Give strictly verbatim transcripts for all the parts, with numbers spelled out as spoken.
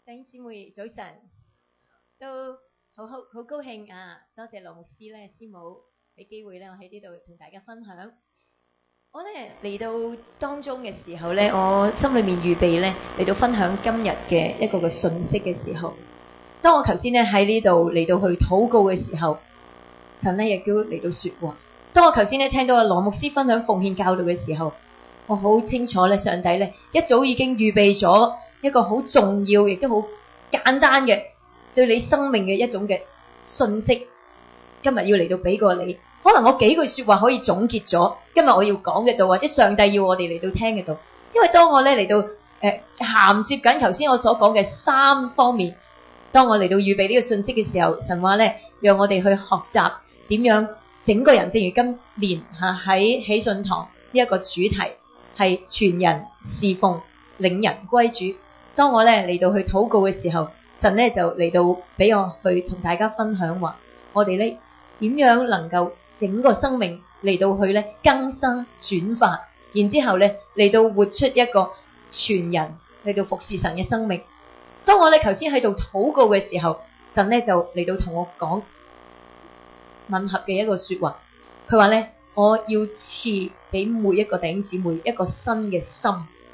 弟兄姊妹早晨，都好好好高興啊！多謝羅牧師咧，師母俾機會咧，我喺呢度同大家分享。我咧嚟到當中嘅時候咧，我心裏面預備咧嚟到分享今日嘅一個嘅信息嘅時候，當我頭先咧喺呢度嚟到去禱告嘅時候，神咧亦都嚟到說話。當我頭先咧聽到阿羅牧師分享奉獻教導嘅時候，我好清楚咧，上帝咧一早已經預備咗一個好重要，亦都好簡單嘅對你生命嘅一種嘅信息，今日要嚟到俾過你。可能我幾句說話可以總結咗今日我要講嘅道，或者上帝要我哋嚟到聽嘅道。因為當我咧嚟到誒銜接緊頭先我所講嘅三方面，當我嚟到預備呢個信息嘅時候，神話咧讓我哋去學習點樣整個人，正如今年吓喺喜信堂呢一個主題係全人侍奉領人歸主。當我咧嚟到去禱告嘅時候，神咧就嚟到俾我去同大家分享話，我哋咧點樣能夠整個生命嚟到去咧更新轉化，然之後咧嚟到活出一個全人嚟到服侍神嘅生命。當我咧頭先喺度禱告嘅時候，神咧就嚟到同我講吻合嘅一個說話，佢話咧我要賜俾每一個弟兄姊妹一個新嘅心，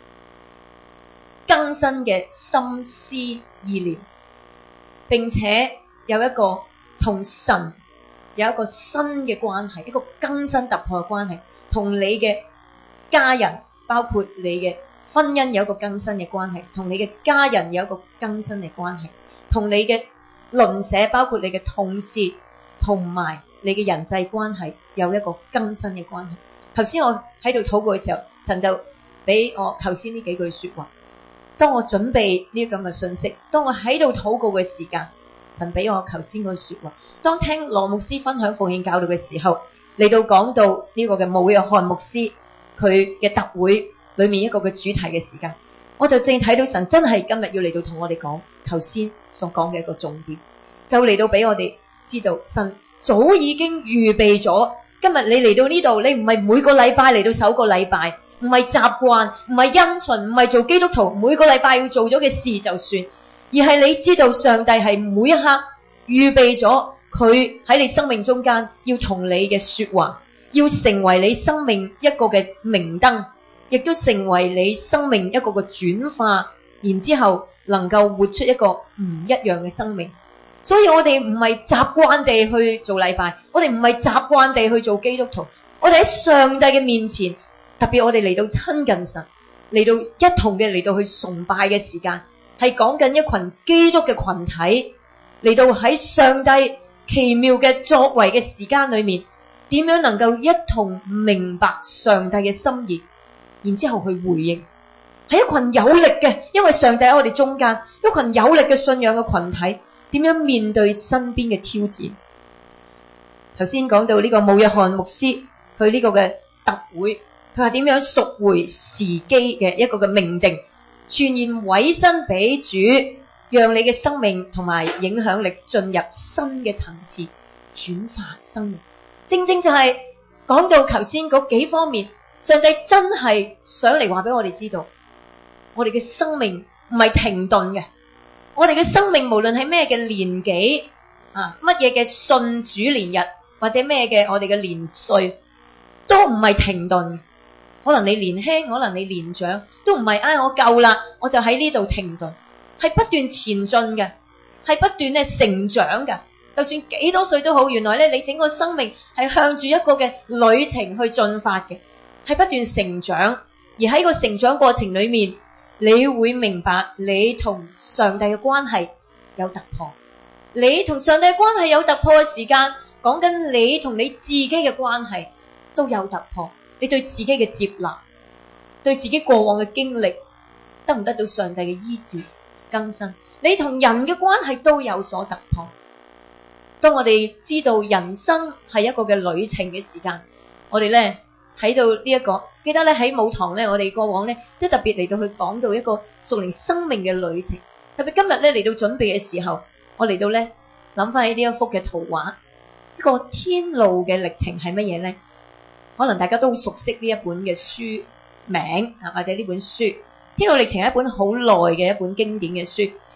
更新嘅心思意念，並且有一個同神有一個新嘅關係，一個更新突破嘅關係，同你嘅家人，包括你嘅婚姻有一個更新嘅關係，同你嘅家人有一個更新嘅關係，同你嘅鄰舍，包括你嘅同事，同埋你嘅人際關係有一個更新嘅關係。頭先我喺度禱告嘅時候，神就俾我頭先呢幾句說話。當我準備呢個咁嘅信息，當我喺度禱告嘅時間，神俾我頭先嗰句說話。當聽羅牧師分享奉獻教導嘅時候，嚟到講到呢個嘅武約翰牧師佢嘅特會裏面一個嘅主題嘅時間，我就正睇到神真係今日要嚟到同我哋講頭先所講嘅一個重點，就嚟到俾我哋知道神早已經預備咗。今日你嚟到呢度，你唔係每個禮拜嚟到首個禮拜，唔係習慣，唔係因循，唔係做基督徒每個禮拜要做咗嘅事就算，而係你知道上帝係每一刻預備咗佢喺你生命中間要同你嘅說話，要成為你生命一個嘅明燈，亦都成為你生命一個嘅轉化，然之後能夠活出一個唔一樣嘅生命。所以我哋唔係習慣地去做禮拜，我哋唔係習慣地去做基督徒，我哋喺上帝嘅面前，特別我哋嚟到親近神，嚟到一同嘅嚟到去崇拜嘅時間，係講緊一群基督嘅群體嚟到喺上帝奇妙嘅作為嘅時間裏面，點樣能夠一同明白上帝嘅心意，然之後去回應，係一群有力嘅，因為上帝喺我哋中間，一群有力嘅信仰嘅群體，點樣面對身邊嘅挑戰。頭先講到呢個武約翰牧師佢呢個嘅特會，佢話點樣贖回時機嘅一個嘅命定，全然委身俾主，讓你嘅生命同埋影響力進入新嘅層次，轉化生命。正正就係講到頭先嗰幾方面，上帝真係想嚟話俾我哋知道，我哋嘅生命唔係停頓嘅，我哋嘅生命無論係咩嘅年紀啊，乜嘢嘅信主年日，或者咩嘅我哋嘅年歲，都唔係停頓。可能你年輕，可能你年長，都唔係唉我夠啦，我就喺呢度停頓，係不斷前進嘅，係不斷咧成長嘅。就算幾多歲都好，原來咧你整個生命係向住一個嘅旅程去進發嘅，係不斷成長。而喺個成長過程裏面，你會明白你同上帝嘅關係有突破。你同上帝嘅關係有突破嘅時間，講緊你同你自己嘅關係都有突破。你對自己嘅接納，對自己過往嘅經歷，得唔得到上帝嘅醫治更新？你同人嘅關係都有所突破。當我哋知道人生係一個嘅旅程嘅時間，我哋咧喺到呢一個，記得咧喺母堂咧，我哋過往咧都特別嚟到去講到一個屬靈生命嘅旅程。特別今日咧嚟到準備嘅時候，我嚟到咧諗翻起呢一幅嘅圖畫，一個天路嘅歷程係乜嘢咧？可能大家都好熟悉呢一本嘅書名啊，或者呢本書《天路歷程》係一本好耐嘅一本經典嘅書。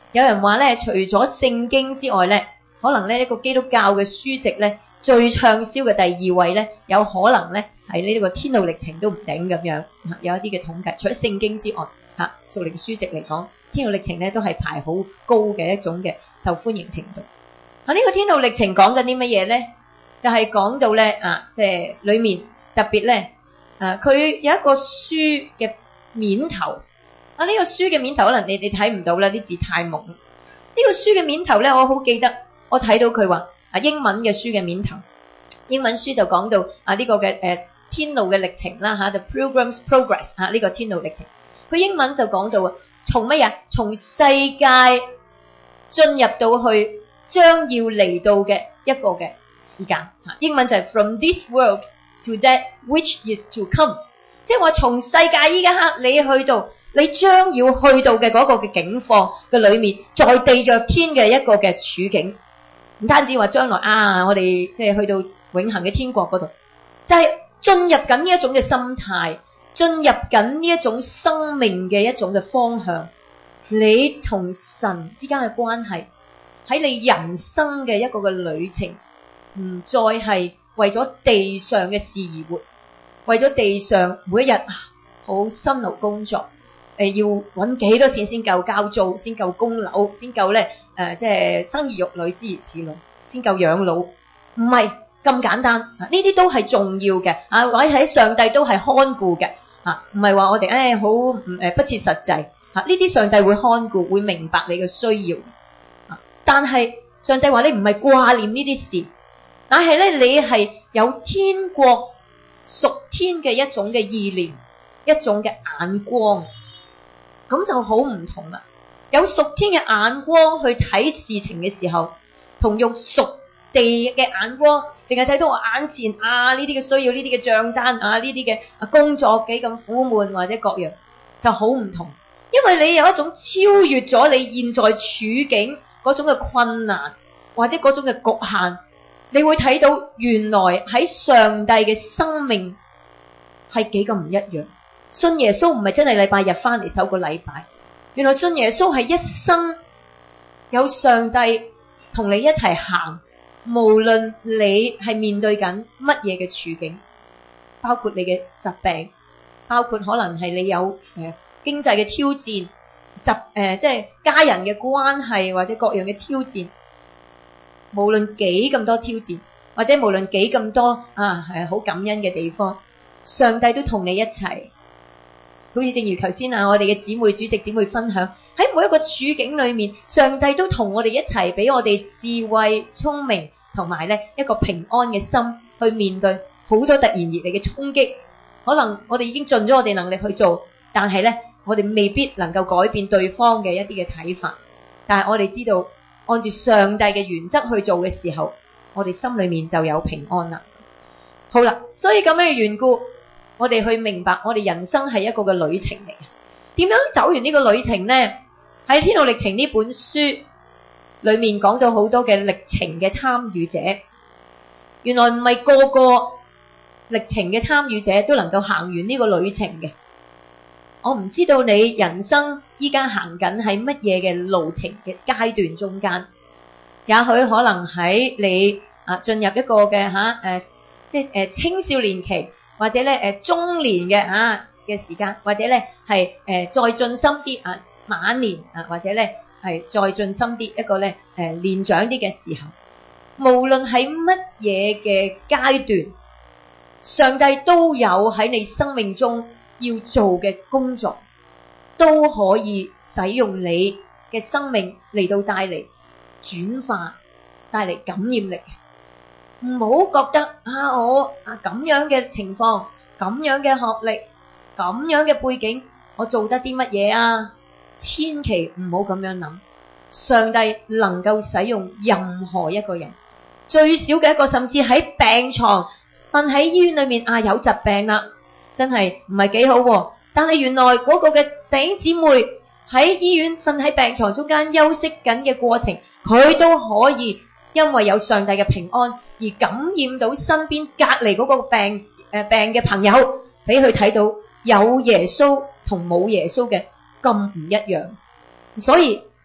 有人話咧，除咗聖經之外咧，可能咧一個基督教嘅書籍咧最暢銷嘅第二位咧，有可能咧係呢個天路歷程都唔頂咁樣。有一啲嘅統計，除咗聖經之外，吓屬靈書籍嚟講，天路歷程咧都係排好高嘅一種嘅受歡迎程度。啊，呢個天路歷程講緊啲乜嘢咧？就係、是、講到咧啊，即係裏面特別咧，誒，佢有一個書嘅面頭。啊，呢個書嘅面頭可能你哋睇唔到啦，啲字太蒙。呢個書嘅面頭咧，我好記得，我睇到佢話啊，英文嘅書嘅面頭，英文書就講到啊呢個嘅誒天路嘅歷程啦吓 ，The Pilgrim's Progress 吓呢個天路歷程。佢英文就講到啊，從乜嘢？從世界進入到去將要嚟到嘅一個嘅時間吓，英文就係 From this world to that which is to come， 即係話從世界依家刻你去到。你將要去到嘅嗰個嘅境況嘅裏面，在地若天嘅一個嘅處境，唔單止話將來啊，我哋即係去到永恆嘅天國嗰度，就係進入緊呢一種嘅心態，進入緊呢一種生命嘅一種嘅方向。你同神之間嘅關係喺你人生嘅一個嘅旅程，唔再係為咗地上嘅事而活，為咗地上每一日好辛勞工作。誒，要搵幾多錢先夠交租，先夠供樓，先夠咧誒，即係生兒育女諸如此類，先夠養老，唔係咁簡單。呢啲都係重要嘅，啊，或者喺上帝都係看顧嘅，啊，唔係話我哋誒好唔誒不切實際，啊，呢啲上帝會看顧，會明白你嘅需要，啊，但係上帝話你唔係掛念呢啲事，但係咧你係有天國屬天嘅一種嘅意念，一種嘅眼光。咁就好唔同啦，有屬天嘅眼光去睇事情嘅時候，同用屬地嘅眼光，淨係睇到我眼前啊呢啲嘅需要，呢啲嘅賬單啊，呢啲嘅工作幾咁苦悶或者各樣，就好唔同。因為你有一種超越咗你現在處境嗰種嘅困難或者嗰種嘅局限，你會睇到原來喺上帝嘅生命係幾咁唔一樣。信耶穌唔係真係禮拜日翻嚟守個禮拜，原來信耶穌係一生有上帝同你一齊行，無論你係面對緊乜嘢嘅處境，包括你嘅疾病，包括可能係你有誒經濟嘅挑戰，疾誒即係家人嘅關係或者各樣嘅挑戰，無論幾咁多挑戰，或者無論幾咁多啊係好感恩嘅地方，上帝都同你一齊。好似正如頭先啊，我哋嘅姊妹主席姊妹分享，喺每一個處境裏面，上帝都同我哋一齊，俾我哋智慧、聰明同埋咧一個平安嘅心去面對好多突然而嚟嘅衝擊。可能我哋已經盡咗我哋能力去做，但係咧我哋未必能夠改變對方嘅一啲嘅睇法。但係我哋知道，按住上帝嘅原則去做嘅時候，我哋心裏面就有平安啦。好啦，所以咁樣嘅緣故，我哋去明白，我哋人生係一個嘅旅程嚟嘅。點樣走完呢個旅程呢？喺《天路歷程》呢本書裏面講到好多嘅歷程嘅參與者，原來唔係個個歷程嘅參與者都能夠行完呢個旅程嘅。我唔知道你人生依家行緊喺乜嘢嘅路程嘅階段中間，也許可能喺你啊進入一個嘅吓誒，即係誒青少年期。或者咧，誒中年嘅啊嘅時間，或者咧係誒再進深啲啊晚年啊，或者咧係再進深啲一個咧誒年長啲嘅時候，無論喺乜嘢嘅階段，上帝都有喺你生命中要做嘅工作，都可以使用你嘅生命嚟到帶嚟轉化，帶嚟感染力。唔好覺得啊，我啊咁樣嘅情況，咁樣嘅學歷，咁樣嘅背景，我做得啲乜嘢啊？千祈唔好咁樣諗。上帝能夠使用任何一個人，最少嘅一個，甚至喺病床瞓喺醫院裏面啊，有疾病啦，真係唔係幾好喎。但係原來嗰個嘅弟兄姊妹喺醫院瞓喺病床中間休息緊嘅過程，佢都可以因為有上帝嘅平安而感染到身邊隔離嗰個病誒病嘅朋友，俾佢睇到有耶穌同冇耶穌嘅咁唔一樣。所以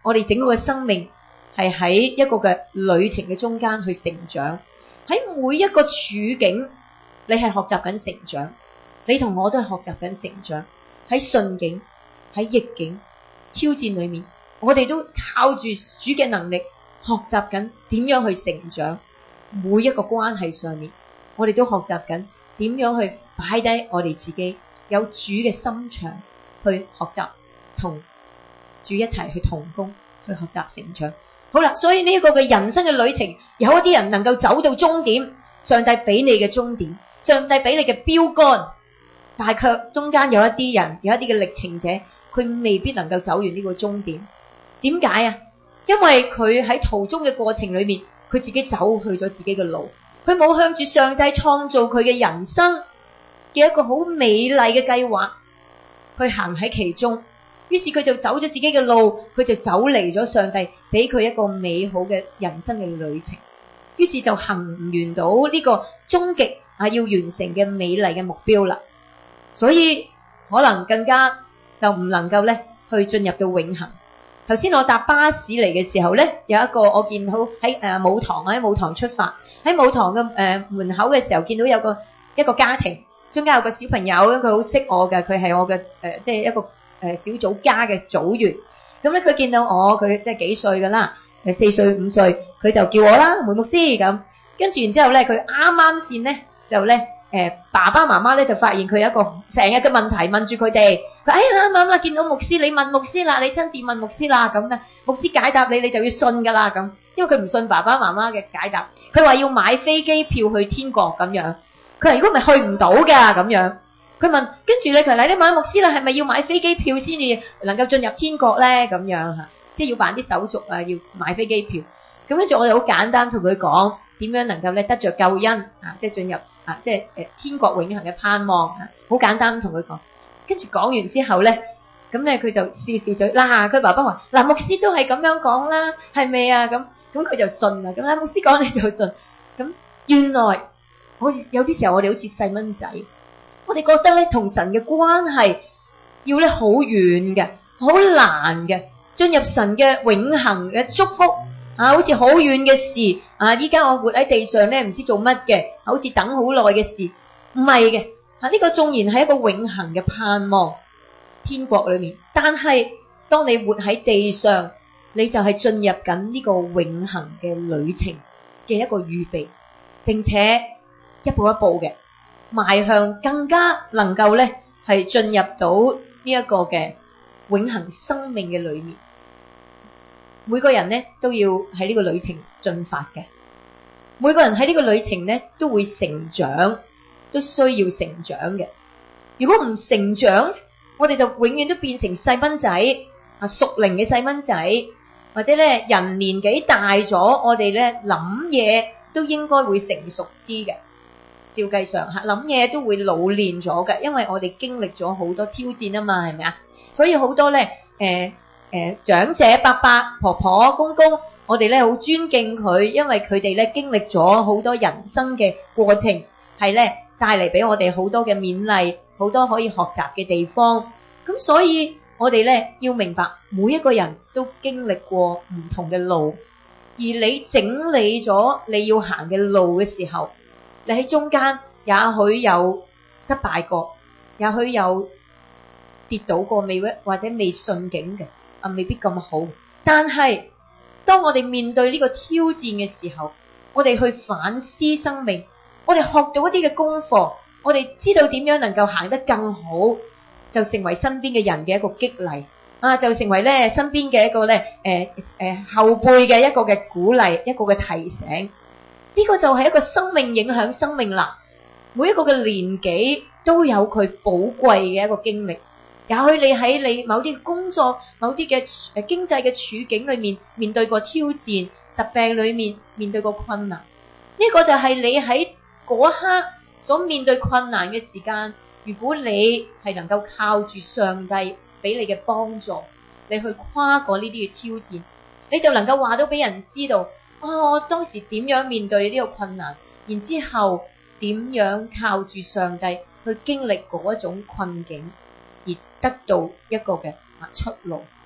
我哋整個嘅生命係喺一個嘅旅程嘅中間去成長，喺每一個處境，你係學習緊成長，你同我都係學習緊成長，喺順境、喺逆境、挑戰裏面，我哋都靠住主嘅能力學習緊點樣去成長。每一個關係上面，我哋都學習緊點樣去擺低我哋自己，有主嘅心腸去學習，同主一齊去同工，去學習成長。好啦，所以呢一個嘅人生嘅旅程，有一啲人能夠走到終點，上帝俾你嘅終點，上帝俾你嘅標杆，但係卻中間有一啲人，有一啲嘅歷程者，佢未必能夠走完呢個終點。點解啊？因為佢喺途中嘅過程裏面，佢自己走去咗自己嘅路，佢冇向住上帝創造佢嘅人生嘅一個好美麗嘅計劃去行喺其中，於是佢就走咗自己嘅路，佢就走離咗上帝俾佢一個美好嘅人生嘅旅程，於是就行唔完到呢個終極啊要完成嘅美麗嘅目標啦。所以可能更加就唔能夠咧去進入到永恆。頭先我搭巴士嚟嘅時候咧，有一個我見到喺誒母堂喺母堂出發，喺母堂嘅誒、呃、門口嘅時候，見到有個一個家庭，中間有個小朋友，佢好識我嘅，佢係我嘅誒、呃、即係一個誒小組家嘅組員。咁咧佢見到我，佢即係幾歲噶啦，誒四歲五歲，佢就叫我啦梅牧師咁。跟住然之後咧，佢啱啱先咧就咧誒、呃、爸爸媽媽咧就發現佢有一個成日嘅問題問住佢哋。佢哎呀啱啱啦，見到牧師，你問牧師啦，你親自問牧師啦咁咧，牧師解答你，你就要信噶啦咁。因為佢唔信爸爸媽媽嘅解答，佢話要買飛機票去天國咁樣。佢話如果唔係去唔到噶咁樣。佢問，跟住咧佢話你問牧師啦，係咪要買飛機票先至能夠進入天國咧？咁樣吓，即係要辦啲手續啊，要買飛機票。咁跟住我就好簡單同佢講點樣能夠咧得着救恩啊，即係進入啊，即係誒天國永恆嘅盼望啊，好簡單同佢講。跟住講完之後咧，咁咧佢就笑笑嘴，嗱佢爸爸話嗱牧師都係咁樣講啦，係咪啊？咁咁佢就信啦。咁啦牧師講你就信。咁原來我有啲時候我哋好似細蚊仔，我哋覺得咧同神嘅關係要咧好遠嘅，好難嘅，進入神嘅永恆嘅祝福啊，好似好遠嘅事啊！依家我活喺地上咧，唔知做乜嘅，好似等好耐嘅事，唔係嘅。啊！呢個縱然係一個永恆嘅盼望，天國裏面，但係當你活喺地上，你就係進入緊呢個永恆嘅旅程嘅一個預備，並且一步一步嘅邁向更加能夠咧係進入到呢一個嘅永恆生命嘅裏面。每個人咧都要喺呢個旅程進發嘅，每個人喺呢個旅程咧都會成長。都需要成長嘅。如果唔成長，我哋就永遠都變成細蚊仔啊，屬靈嘅細蚊仔，或者咧人年紀大咗，我哋咧諗嘢都應該會成熟啲嘅。照計上吓諗嘢都會老練咗嘅，因為我哋經歷咗好多挑戰啊嘛，係咪啊？所以好多咧誒誒長者伯伯婆婆公公，我哋咧好尊敬佢，因為佢哋咧經歷咗好多人生嘅過程，係咧。帶嚟俾我哋好多嘅勉勵，好多可以學習嘅地方。咁所以我哋咧要明白，每一個人都經歷過唔同嘅路，而你整理咗你要行嘅路嘅時候，你喺中間也許有失敗過，也許有跌倒過，未或者未順境嘅啊，未必咁好。但係當我哋面對呢個挑戰嘅時候，我哋去反思生命。我哋學到一啲嘅功課，我哋知道點樣能夠行得更好，就成為身邊嘅人嘅一個激勵啊，就成為咧身邊嘅一個咧誒誒後輩嘅一個嘅鼓勵，一個嘅提醒。呢個就係一個生命影響生命啦。每一個嘅年紀都有佢寶貴嘅一個經歷。也許你喺你某啲工作、某啲嘅誒經濟嘅處境裏面面對過挑戰，疾病裏面面對過困難。呢個就係你喺嗰一刻所面對困難嘅時間，如果你係能夠靠住上帝俾你嘅幫助，你去跨過呢啲嘅挑戰，你就能夠話到俾人知道，哦，我當時點樣面對呢個困難，然之後點樣靠住上帝去經歷嗰一種困境，而得到一個嘅出路。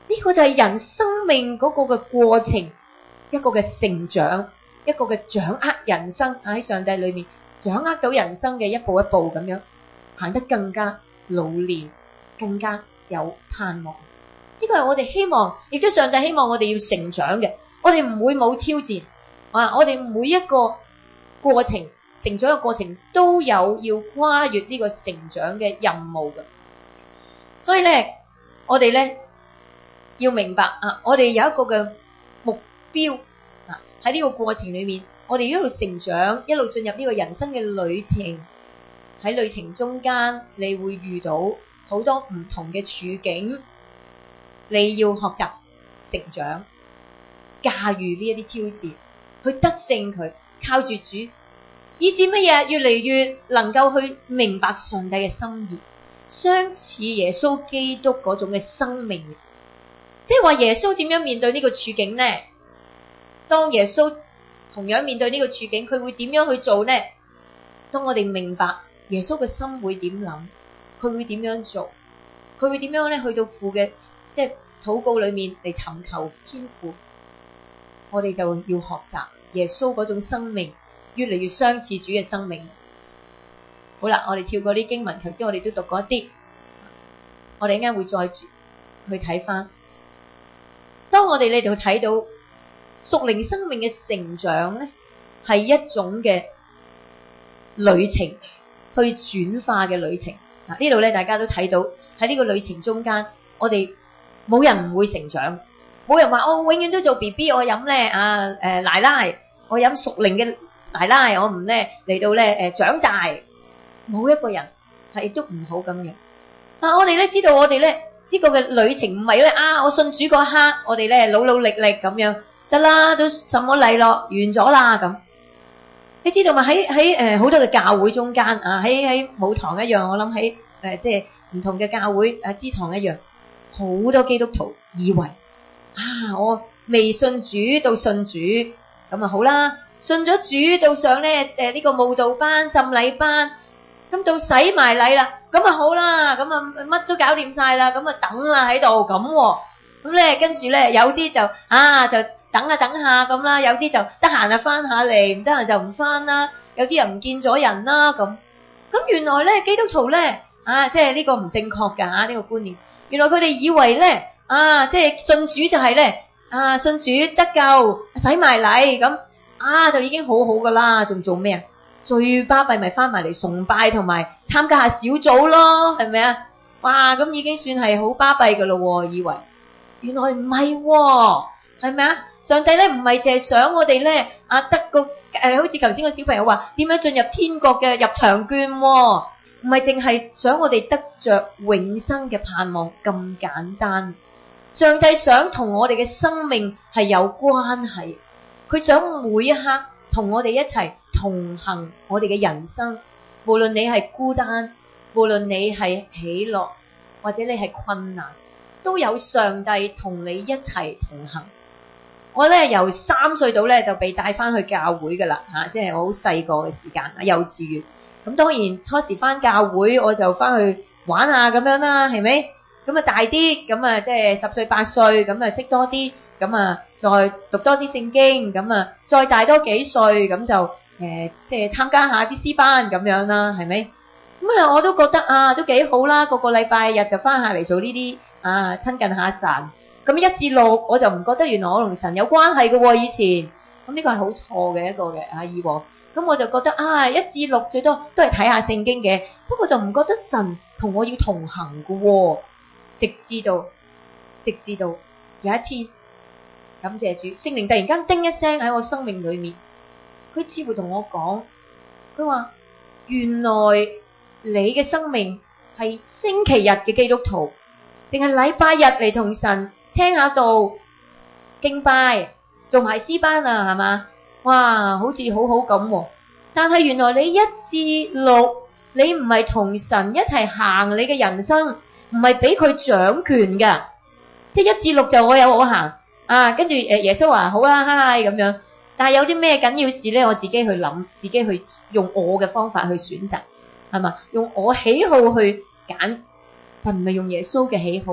呢個就係人生命嗰個嘅過程，一個嘅成長，一個嘅掌握人生，喺上帝裏面掌握到人生嘅一步一步咁樣行得更加老練，更加有盼望。呢個係我哋希望，亦都上帝希望我哋要成長嘅。我哋唔會冇挑戰啊！我哋每一個過程，成長嘅過程都有要跨越呢個成長嘅任務嘅。所以咧，我哋咧要明白啊，我哋有一個嘅目標啊，喺呢個過程裏面，我哋一路成長，一路進入呢個人生嘅旅程。喺旅程中間，你會遇到好多唔同嘅處境，你要學習成長，駕馭呢一啲挑戰，去得勝佢，靠住主，以至乜嘢？越嚟越能夠去明白上帝嘅心意，相似耶穌基督嗰種嘅生命。即係話耶穌點樣面對呢個處境呢？當耶穌同樣面對呢個處境，佢會點樣去做呢？當我哋明白耶穌嘅心會點諗，佢會點樣做，佢會點樣咧去到父嘅即係禱告裏面嚟尋求天父，我哋就要學習耶穌嗰種生命，越嚟越相似主嘅生命。好啦，我哋跳過啲經文，頭先我哋都讀過一啲，我哋一陣間會再去睇翻。當我哋呢度睇到屬靈生命嘅成長咧，係一種嘅旅程，去轉化嘅旅程。嗱，呢度咧大家都睇到喺呢個旅程中間，我哋冇人唔會成長，冇人話我永遠都做 B B， 我飲咧啊誒、呃、奶奶，我飲屬靈嘅奶奶，我唔咧嚟到咧誒長大，冇一個人係亦都唔好咁樣。啊，我哋咧知道我哋咧呢個嘅旅程唔係咧啊，我信主嗰刻，我哋咧努努力力咁樣得啦，都什麼禮樂完咗啦咁。你知道嘛？喺喺誒好多嘅教會中間啊，喺喺母堂一樣，我諗喺誒即係唔同嘅教會啊支堂一樣，好多基督徒以為啊，我未信主到信主咁啊好啦，信咗主到上咧誒呢個慕道班、浸禮班，咁到洗埋禮啦，咁啊好啦，咁啊乜都搞掂晒啦，咁啊等啦喺度咁，咁咧跟住咧有啲就啊就。等下等下咁啦，有啲就得閒就翻下嚟，唔得閒就唔翻啦。有啲人唔見咗人啦咁。咁原來咧基督徒咧啊，即係呢個唔正確㗎嚇呢個觀念。原來佢哋以為咧啊，即係信主就係咧啊，信主得救，洗埋禮咁啊，就已經好好㗎啦。仲做咩啊？最巴閉咪翻埋嚟崇拜同埋參加下小組咯，係咪啊？哇，咁已經算係好巴閉㗎咯喎，以為原來唔係喎，係咪啊？上帝咧唔係淨係想我哋咧啊得個誒、呃，好似頭先個小朋友話點樣進入天國嘅入場券，唔係淨係想我哋得着永生嘅盼望咁簡單。上帝想同我哋嘅生命係有關係，佢想每一刻同我哋一齊同行我哋嘅人生，無論你係孤單，無論你係喜樂，或者你係困難，都有上帝同你一齊同行。我咧由三歲到咧就被帶翻去教會噶啦吓，即係我好細個嘅時間啊，幼稚園。咁當然初時翻教會我就翻去玩下咁樣啦，係咪？咁啊大啲，咁啊即係十歲八歲，咁啊識多啲，咁啊再讀多啲聖經，咁啊再大多幾歲，咁就誒即係參加下啲詩班咁樣啦，係咪？咁啊我都覺得啊都幾好啦，個個禮拜日就翻下嚟做呢啲啊親近下神。咁一至六我就唔覺得原來我同神有關係嘅喎，以前咁呢個係好錯嘅一個嘅啊以往，咁我就覺得啊一至六最多都係睇下聖經嘅，不過就唔覺得神同我要同行嘅喎，直至到直至到有一天，感謝主，聖靈突然間叮一聲喺我生命裏面，佢似乎同我講，佢話原來你嘅生命係星期日嘅基督徒，淨係禮拜日嚟同神聽下道敬拜，做埋詩班啊，係嘛？哇，好似好好咁喎。但係原來你一至六，你唔係同神一齊行你嘅人生，唔係俾佢掌權㗎。即係一至六就我有我行啊，跟住誒耶穌話好啊，嗨咁樣。但係有啲咩緊要事咧，我自己去諗，自己去用我嘅方法去選擇，係嘛？用我喜好去揀，但唔係用耶穌嘅喜好。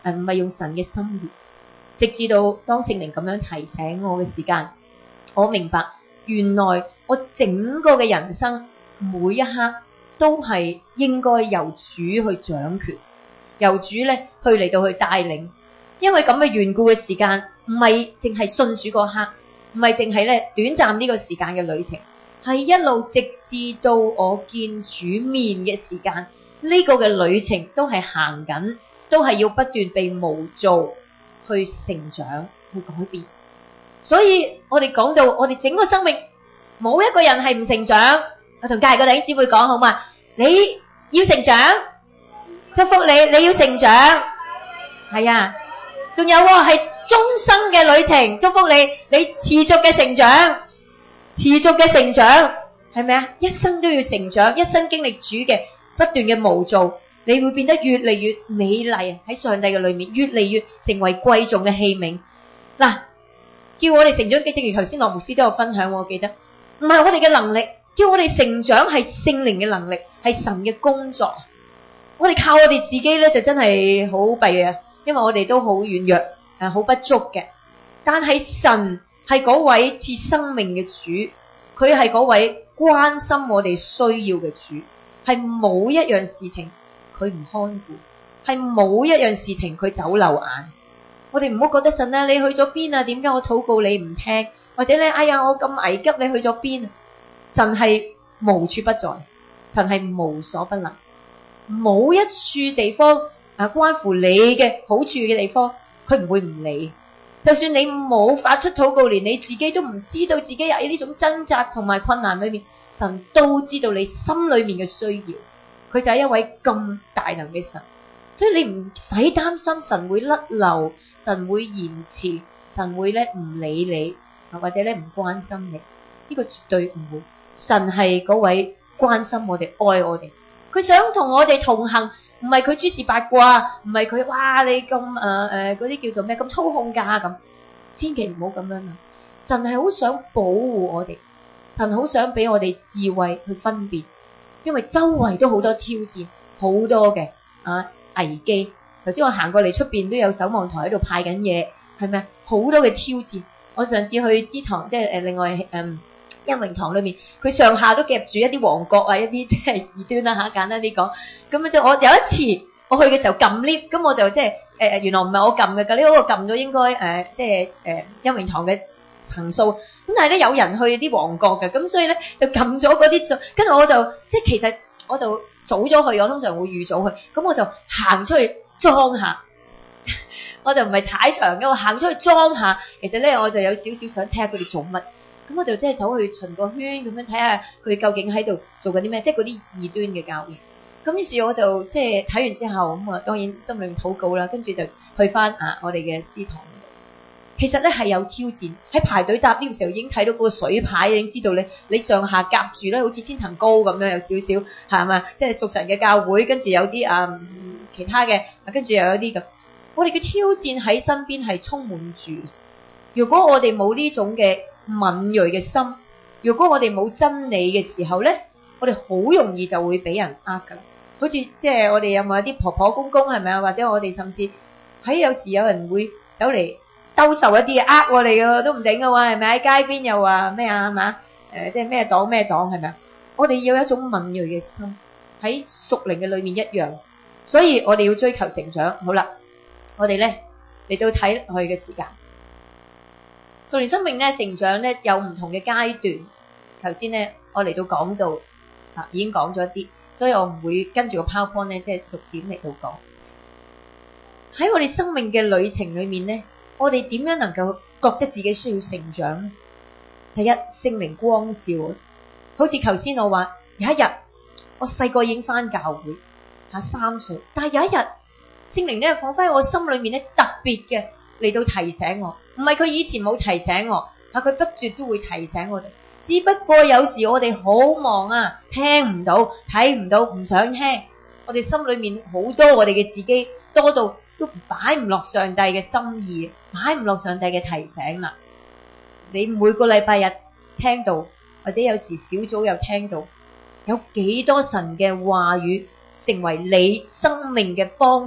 誒唔係用神嘅心意。直至到當聖靈咁樣提醒我嘅時間，我明白原來我整個嘅人生每一刻都係應該由主去掌權，由主咧去嚟到去帶領。因為咁嘅緣故嘅時間，唔係淨係信主嗰刻，唔係淨係咧短暫呢個時間嘅旅程，係一路直至到我見主面嘅時間，呢個嘅旅程都係行緊，都係要不斷被模造去成長去改變。所以我哋講到我哋整個生命冇一個人係唔成長。我同隔籬個弟兄姊妹講好嘛，你要成長，祝福你，你要成長，係啊，仲有係終生嘅旅程，祝福你，你持續嘅成長，持續嘅成長，係咪啊？一生都要成長，一生經歷主嘅不斷嘅模造，你會變得越嚟越美麗，喺上帝嘅裏面越嚟越成為貴重嘅器皿。嗱，叫我哋成長嘅，正如頭先羅牧師都有分享，我記得唔係我哋嘅能力，叫我哋成長係聖靈嘅能力，係神嘅工作。我哋靠我哋自己咧，就真係好弊啊，因為我哋都好軟弱，誒，好不足嘅。但係神係嗰位賜生命嘅主，佢係嗰位關心我哋需要嘅主，係冇一樣事情佢唔看顧，係冇一樣事情佢走漏眼。我哋唔好覺得神啊，你去咗邊啊？點解我禱告你唔聽？或者咧，哎呀，我咁危急，你去咗邊啊？神係無處不在，神係無所不能，冇一處地方啊關乎你嘅好處嘅地方，佢唔會唔理。就算你冇發出禱告，連你自己都唔知道自己喺呢種掙扎同埋困難裏面，神都知道你心裏面嘅需要。佢就係一位咁大能嘅神，所以你唔使擔心神會甩漏，神會延遲，神會咧唔理你，或者咧唔關心你。呢個絕對唔會。神係嗰位關心我哋、愛我哋，佢想同我哋同行，唔係佢諸事八卦，唔係佢哇你咁誒誒嗰啲叫做咩咁操控㗎咁，千祈唔好咁樣啊！神係好想保護我哋，神好想俾我哋智慧去分辨，因為周圍都好多挑戰，好多嘅啊危機。頭先我行過嚟出邊都有守望台喺度派緊嘢，係咪啊？好多嘅挑戰。我上次去支堂，即係誒另外誒。嗯恩榮堂裏面，佢上下都夾住一啲王國啊，一啲即係異端啦吓，簡單啲講。咁就我有一次我去嘅時候撳 lift，咁我就即係誒原來唔係我撳嘅，嗰啲嗰個撳咗應該誒即係誒恩榮堂嘅層數。咁但係咧有人去啲王國嘅，咁所以咧就撳咗嗰啲，跟住我就即係其實我就早咗去，我通常會預早去，咁我就行出去裝下。我就唔係踩場嘅，我行出去裝下。其實咧我就有少少想睇下佢哋做乜。咁我就即係走去巡個圈咁樣睇下佢哋究竟喺度做緊啲咩，即係嗰啲異端嘅教義。咁於是我就即係睇完之後咁啊，當然心裏面禱告啦，跟住就去翻啊我哋嘅支堂。其實咧係有挑戰，喺排隊搭 lift 嘅時候已經睇到嗰個水牌，已經知道咧你上下夾住咧好似千層糕咁樣，有少少係嘛，即係屬神嘅教會，跟住有啲啊其他嘅，跟住又有啲咁。我哋嘅挑戰喺身邊係充滿住。如果我哋冇呢種嘅敏銳嘅心，如果我哋冇真理嘅時候咧，我哋好容易就會俾人呃噶啦。好似即係我哋有冇啲婆婆公公係咪啊？或者我哋甚至喺有時有人會走嚟兜售一啲嘢呃我哋嘅都唔頂嘅喎，係咪？喺街邊又話咩啊？係嘛？誒，即係咩黨咩黨係咪啊？我哋要有一種敏銳嘅心，喺屬靈嘅裏面一樣，所以我哋要追求成長。好啦，我哋咧嚟到睇佢嘅時間。屬靈生命咧成長咧有唔同嘅階段，頭先咧我嚟到講到啊已經講咗一啲，所以我唔會跟住個 PowerPoint 咧即係逐點嚟到講。喺我哋生命嘅旅程裏面咧，我哋點樣能夠覺得自己需要成長呢？第一，聖靈光照，好似頭先我話有一日我細個已經返教會吓三歲，但係有一日聖靈咧放翻喺我心裏面咧特別嘅嚟到提醒我。唔係佢以前冇提醒我，吓佢不絕都會提醒我哋。只不過有時我哋好忙啊，聽唔到、睇唔到、唔想聽。我哋心裏面好多我哋嘅自己，多到都擺唔落上帝嘅心意，擺唔落上帝嘅提醒啦。你每個禮拜日聽到，或者有時小組又聽到，有幾多神嘅話語成為你生命嘅幫助，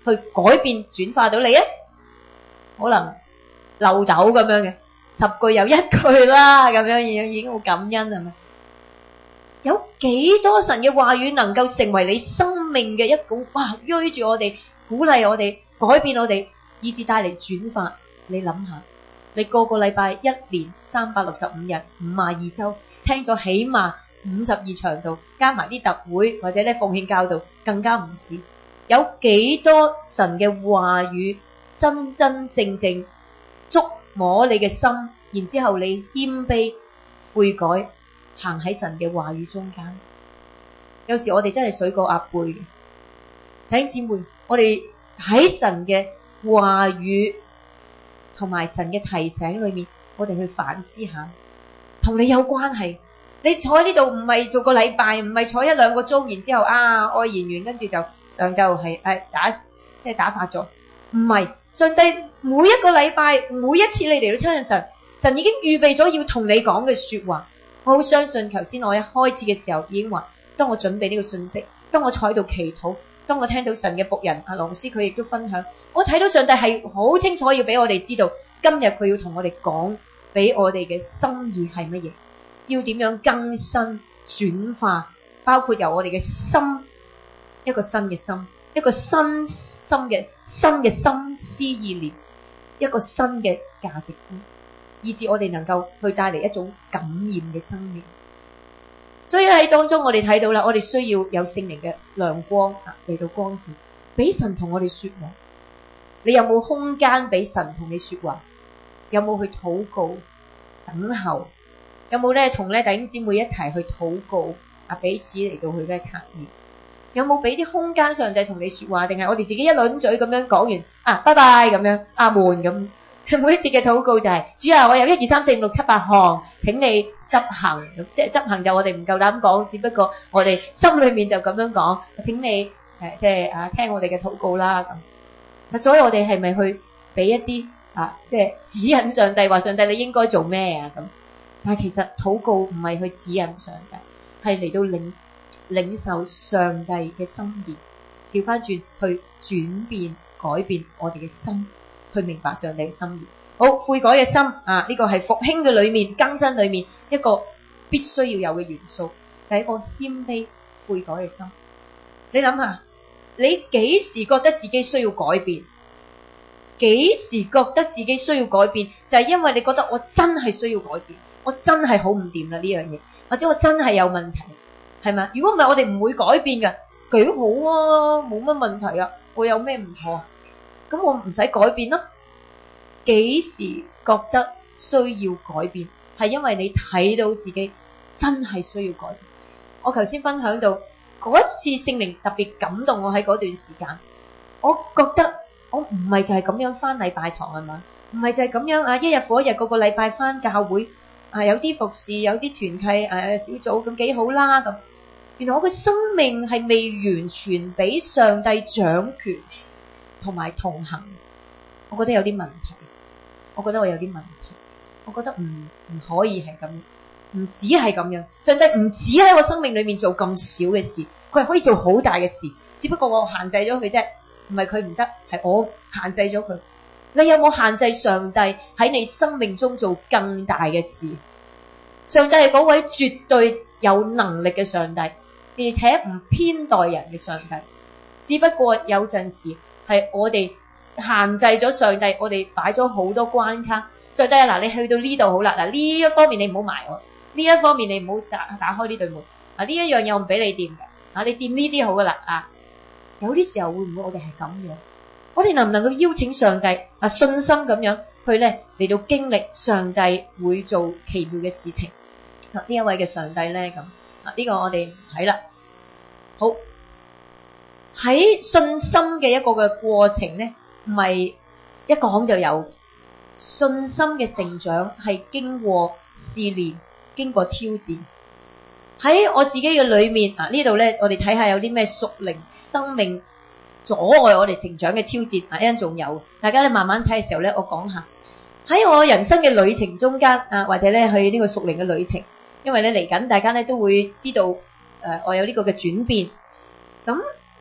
去改變轉化到你啊？可能漏斗咁樣嘅，十句有一句啦，咁樣已經已經好感恩係咪？有幾多神嘅話語能夠成為你生命嘅一股哇，追住我哋，鼓勵我哋，改變我哋，以致帶嚟轉化？你諗下，你個個禮拜一年三百六十五日五十二周聽咗起碼五十二場道，加埋啲特會或者咧奉獻教導，更加唔止。有幾多神嘅話語真真正正觸摸你嘅心，然之後你謙卑悔改，行喺神嘅話語中間？有時我哋真係水過鴨背嘅，弟兄姊妹，我哋喺神嘅話語同埋神嘅提醒裏面，我哋去反思下，同你有關係。你坐喺呢度唔係做個禮拜，唔係坐一兩個鐘，然之後啊愛言完，跟住就上晝係誒打即係打發咗。唔係，上帝每一個禮拜，每一次你嚟到親近神，神已經預備咗要同你講嘅說話。我好相信，頭先我一開始嘅時候已經話，當我準備呢個信息，當我坐喺度祈禱，當我聽到神嘅僕人阿羅牧師佢亦都分享，我睇到上帝係好清楚要俾我哋知道，今日佢要同我哋講，俾我哋嘅心意係乜嘢，要點樣更新轉化，包括由我哋嘅心，一個新嘅心，一個新心嘅新嘅心思意念，一個新嘅價值觀，以致我哋能夠去帶嚟一種感染嘅生命。所以喺當中我哋睇到啦，我哋需要有聖靈嘅亮光啊嚟到光照，俾神同我哋說話。你有冇空間俾神同你說話？有冇去禱告等候？有冇咧同咧弟兄姊妹一齊去禱告啊？彼此嚟到去咧參與？有冇俾啲空間上帝同你說話？定係我哋自己一輪嘴咁樣講完啊，拜拜咁樣，阿門咁。每一次嘅禱告就係、是、主啊，我有一二三四五六七八項，請你執行。即係執行就我哋唔夠膽講，只不過我哋心裏面就咁樣講。請你誒即係啊聽我哋嘅禱告啦咁。實在我哋係咪去俾一啲啊即係指引上帝，話上帝你應該做咩啊咁？但係其實禱告唔係去指引上帝，係嚟到領領受上帝嘅心意，調翻轉去轉變改變我哋嘅心，去明白上帝嘅心意。好，悔改嘅心啊，呢個係復興嘅裏面更新裏面一個必須要有嘅元素，就係一個謙卑悔改嘅心。你諗下，你幾時覺得自己需要改變？幾時覺得自己需要改變？就係因為你覺得我真係需要改變，我真係好唔掂啦呢樣嘢，或者我真係有問題，係咪？如果唔係我哋唔會改變㗎，幾好啊，冇乜問題啊，我有咩唔妥啊？咁我唔使改變咯。幾時覺得需要改變？係因為你睇到自己真係需要改變。我頭先分享到嗰一次聖靈特別感動我喺嗰段時間，我覺得我唔係就係咁樣翻禮拜堂係嘛，唔係就係咁樣啊，一日過一日，個個禮拜翻教會啊，有啲服侍，有啲團契誒、啊、小組咁幾好啦咁。原來我嘅生命係未完全俾上帝掌權同埋同行，我覺得有啲問題，我覺得我有啲問題，我覺得唔唔可以係咁，唔止係咁樣，上帝唔止喺我生命裏面做咁少嘅事，佢係可以做好大嘅事，只不過我限制咗佢啫，唔係佢唔得，係我限制咗佢。你有冇限制上帝喺你生命中做更大嘅事？上帝係嗰位絕對有能力嘅上帝，而且唔偏待人嘅上帝，只不過有陣時係我哋限制咗上帝，我哋擺咗好多關卡。上帝啊，嗱，你去到呢度好啦，嗱，呢一方面你唔好埋我，呢一方面你唔好打打開呢對門，啊，呢一樣嘢我唔俾你掂嘅，啊，你掂呢啲好噶啦，啊，有啲時候會唔會我哋係咁樣？我哋能唔能夠邀請上帝啊，信心咁樣去咧嚟到經歷上帝會做奇妙嘅事情？啊，呢一位嘅上帝咧咁啊，呢個我哋睇啦。好，喺信心嘅一個嘅過程咧，唔係一講就有。信心嘅成長係經過試煉，經過挑戰。喺我自己嘅裏面啊，呢度咧我哋睇下有啲咩屬靈生命阻礙我哋成長嘅挑戰啊，一陣仲有，大家咧慢慢睇嘅時候咧，我講下喺我人生嘅旅程中間啊，或者咧去呢個屬靈嘅旅程，因為咧嚟緊大家咧都會知道誒、呃，我有呢個嘅轉變。咁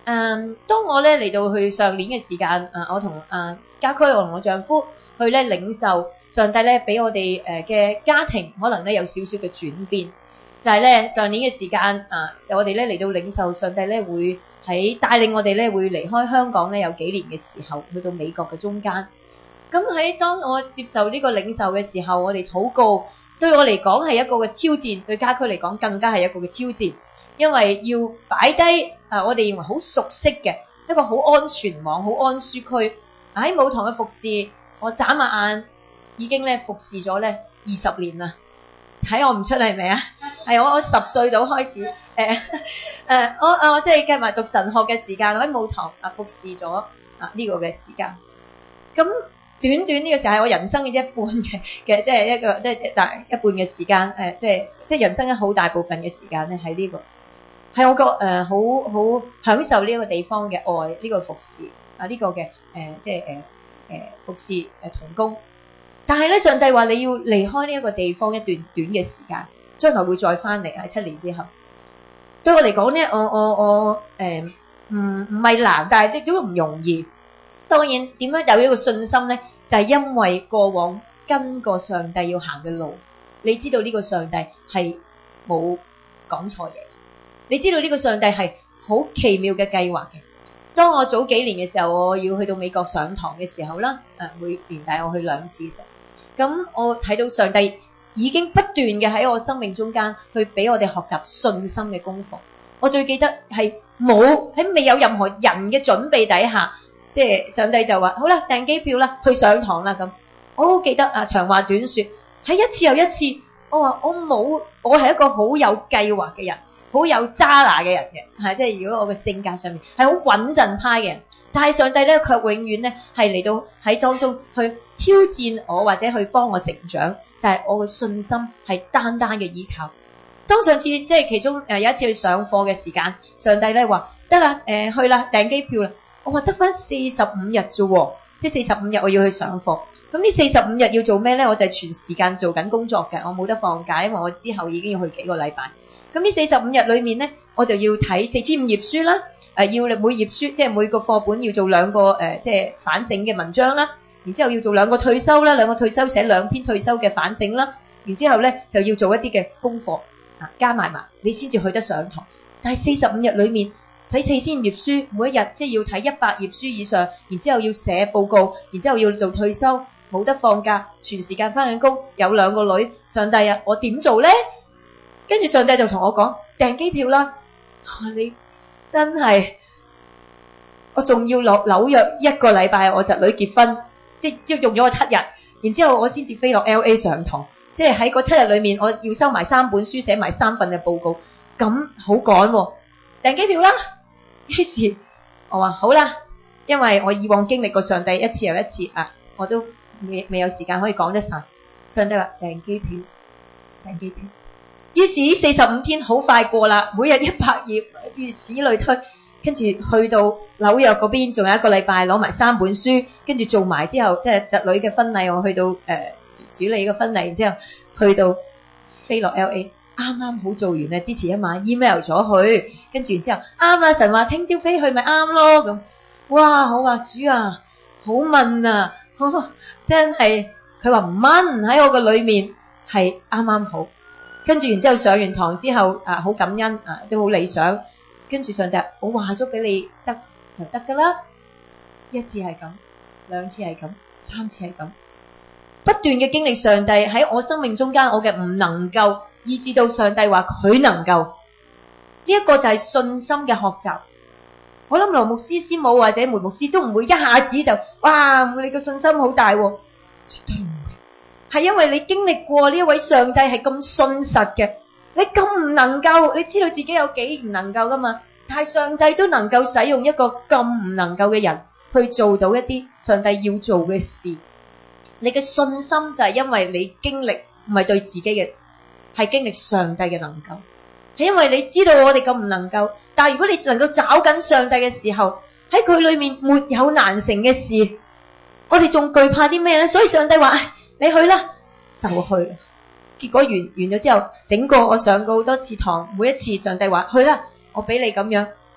嗯，當我咧嚟到去上年嘅時間，啊，我同啊家駒，我同我丈夫去咧領受上帝咧俾我哋誒嘅家庭，可能咧有少少嘅轉變，就係咧上年嘅時間啊，我哋咧嚟到領受上帝咧會喺帶領我哋咧會離開香港咧有幾年嘅時候，去到美國嘅中間。咁喺當我接受呢個領受嘅時候，我哋禱告對我嚟講係一個嘅挑戰，對家駒嚟講更加係一個嘅挑戰。因為要擺低啊，我哋認為好熟悉嘅一個好安全網、好安舒區喺母堂嘅服侍，我眨下眼已經咧服侍咗咧二十年啦。睇我唔出係咪啊？係我我十歲到開始誒誒、呃呃，我啊我即係計埋讀神學嘅時間，我喺母堂啊服侍咗啊呢個嘅時間。咁短短呢個時候係我人生嘅一半嘅嘅，即係一個即係大一半嘅時間誒，即係即係人生嘅好大部分嘅時間咧喺呢個。係我覺誒好好享受呢一個地方嘅愛，呢、這個服侍啊，呢、這個嘅誒、呃、即係誒誒服侍誒同工。但係咧，上帝話你要離開呢一個地方一段短嘅時間，將來會再翻嚟喺七年之後。對我嚟講咧，我我我誒唔唔係難，但係亦都唔容易。當然點樣有呢個信心咧，就係、是、因為過往跟過上帝要行嘅路，你知道呢個上帝係冇講錯嘢。你知道呢個上帝係好奇妙嘅計劃嘅。當我早幾年嘅時候，我要去到美國上堂嘅時候啦，誒每年帶我去兩次嘅時候，咁我睇到上帝已經不斷嘅喺我生命中間去俾我哋學習信心嘅功課。我最記得係冇喺未有任何人嘅準備底下，即係上帝就話好啦，訂機票啦，去上堂啦咁。我好記得啊，長話短說，喺一次又一次，我話我冇，我係一個好有計劃嘅人。好有揸拿嘅人嘅，係即係如果我嘅性格上面係好穩陣派嘅人，但係上帝咧卻永遠咧係嚟到喺當中去挑戰我或者去幫我成長，就係、是、我嘅信心係單單嘅依靠。當上次即係其中誒有一次去上課嘅時間，上帝咧話得啦，誒、呃、去啦，訂機票啦。我話得翻四十五日啫，即係四十五日我要去上課。咁呢四十五日要做咩咧？我就係全時間做緊工作嘅，我冇得放假，因為我之後已經要去幾個禮拜。咁呢四十五日裏面咧，我就要睇四千五頁書啦，誒、呃、要每頁書即係每個課本要做兩個誒、呃、即係反省嘅文章啦，然之後要做兩個退修啦，兩個退修寫兩篇退修嘅反省啦，然之後咧就要做一啲嘅功課啊，加埋埋你先至去得上堂。但係四十五日裏面睇四千五頁書，每一日即係要睇一百頁書以上，然之後要寫報告，然之後要做退修，冇得放假，全時間翻緊工，有兩個女，上帝啊，我點做咧？跟住上帝就同我講訂機票啦，你真係，我仲要落紐約一個禮拜，我侄女結婚，即係用咗我七日，然之後我先至飛落 L A 上堂，即係喺嗰七日裏面，我要收埋三本書，寫埋三份嘅報告，咁好趕喎，訂機票啦。於是我話好啦，因為我以往經歷過上帝一次又一次啊，我都未未有時間可以講得晒。上帝話訂機票，訂機票。於是呢四十五天好快過啦，每日一百頁，如此類推。跟住去到紐約嗰邊，仲有一個禮拜攞埋三本書，跟住做埋之後，即係侄女嘅婚禮，我去到誒、呃、處理個婚禮，然之後去到飛落 L A， 啱啱好做完啊！之前一晚 email 咗去，跟住然之後啱啦，神話聽朝飛去咪啱咯咁。哇，好啊，主啊，好問啊，呵呵真係佢話唔問喺我個裏面係啱啱好。跟住然之後上完堂之後啊，好感恩啊，都好理想。跟住上帝，我話咗俾你得就得噶啦。一次係咁，兩次係咁，三次係咁，不斷嘅經歷上帝喺我生命中間，我嘅唔能夠，以至到上帝話佢能夠。呢一個就係信心嘅學習。我諗羅牧師師母或者梅牧師都唔會一下子就哇，你嘅信心好大喎，絕對唔會。係因為你經歷過呢一位上帝係咁信實嘅，你咁唔能夠，你知道自己有幾唔能夠噶嘛？但係上帝都能夠使用一個咁唔能夠嘅人去做到一啲上帝要做嘅事。你嘅信心就係因為你經歷唔係對自己嘅，係經歷上帝嘅能夠。係因為你知道我哋咁唔能夠，但係如果你能夠找緊上帝嘅時候，喺佢裏面沒有難成嘅事，我哋仲懼怕啲咩咧？所以上帝話，你去啦，就去。結果完完咗之後，整個我上過好多次堂，每一次上帝話去啦，我俾你咁樣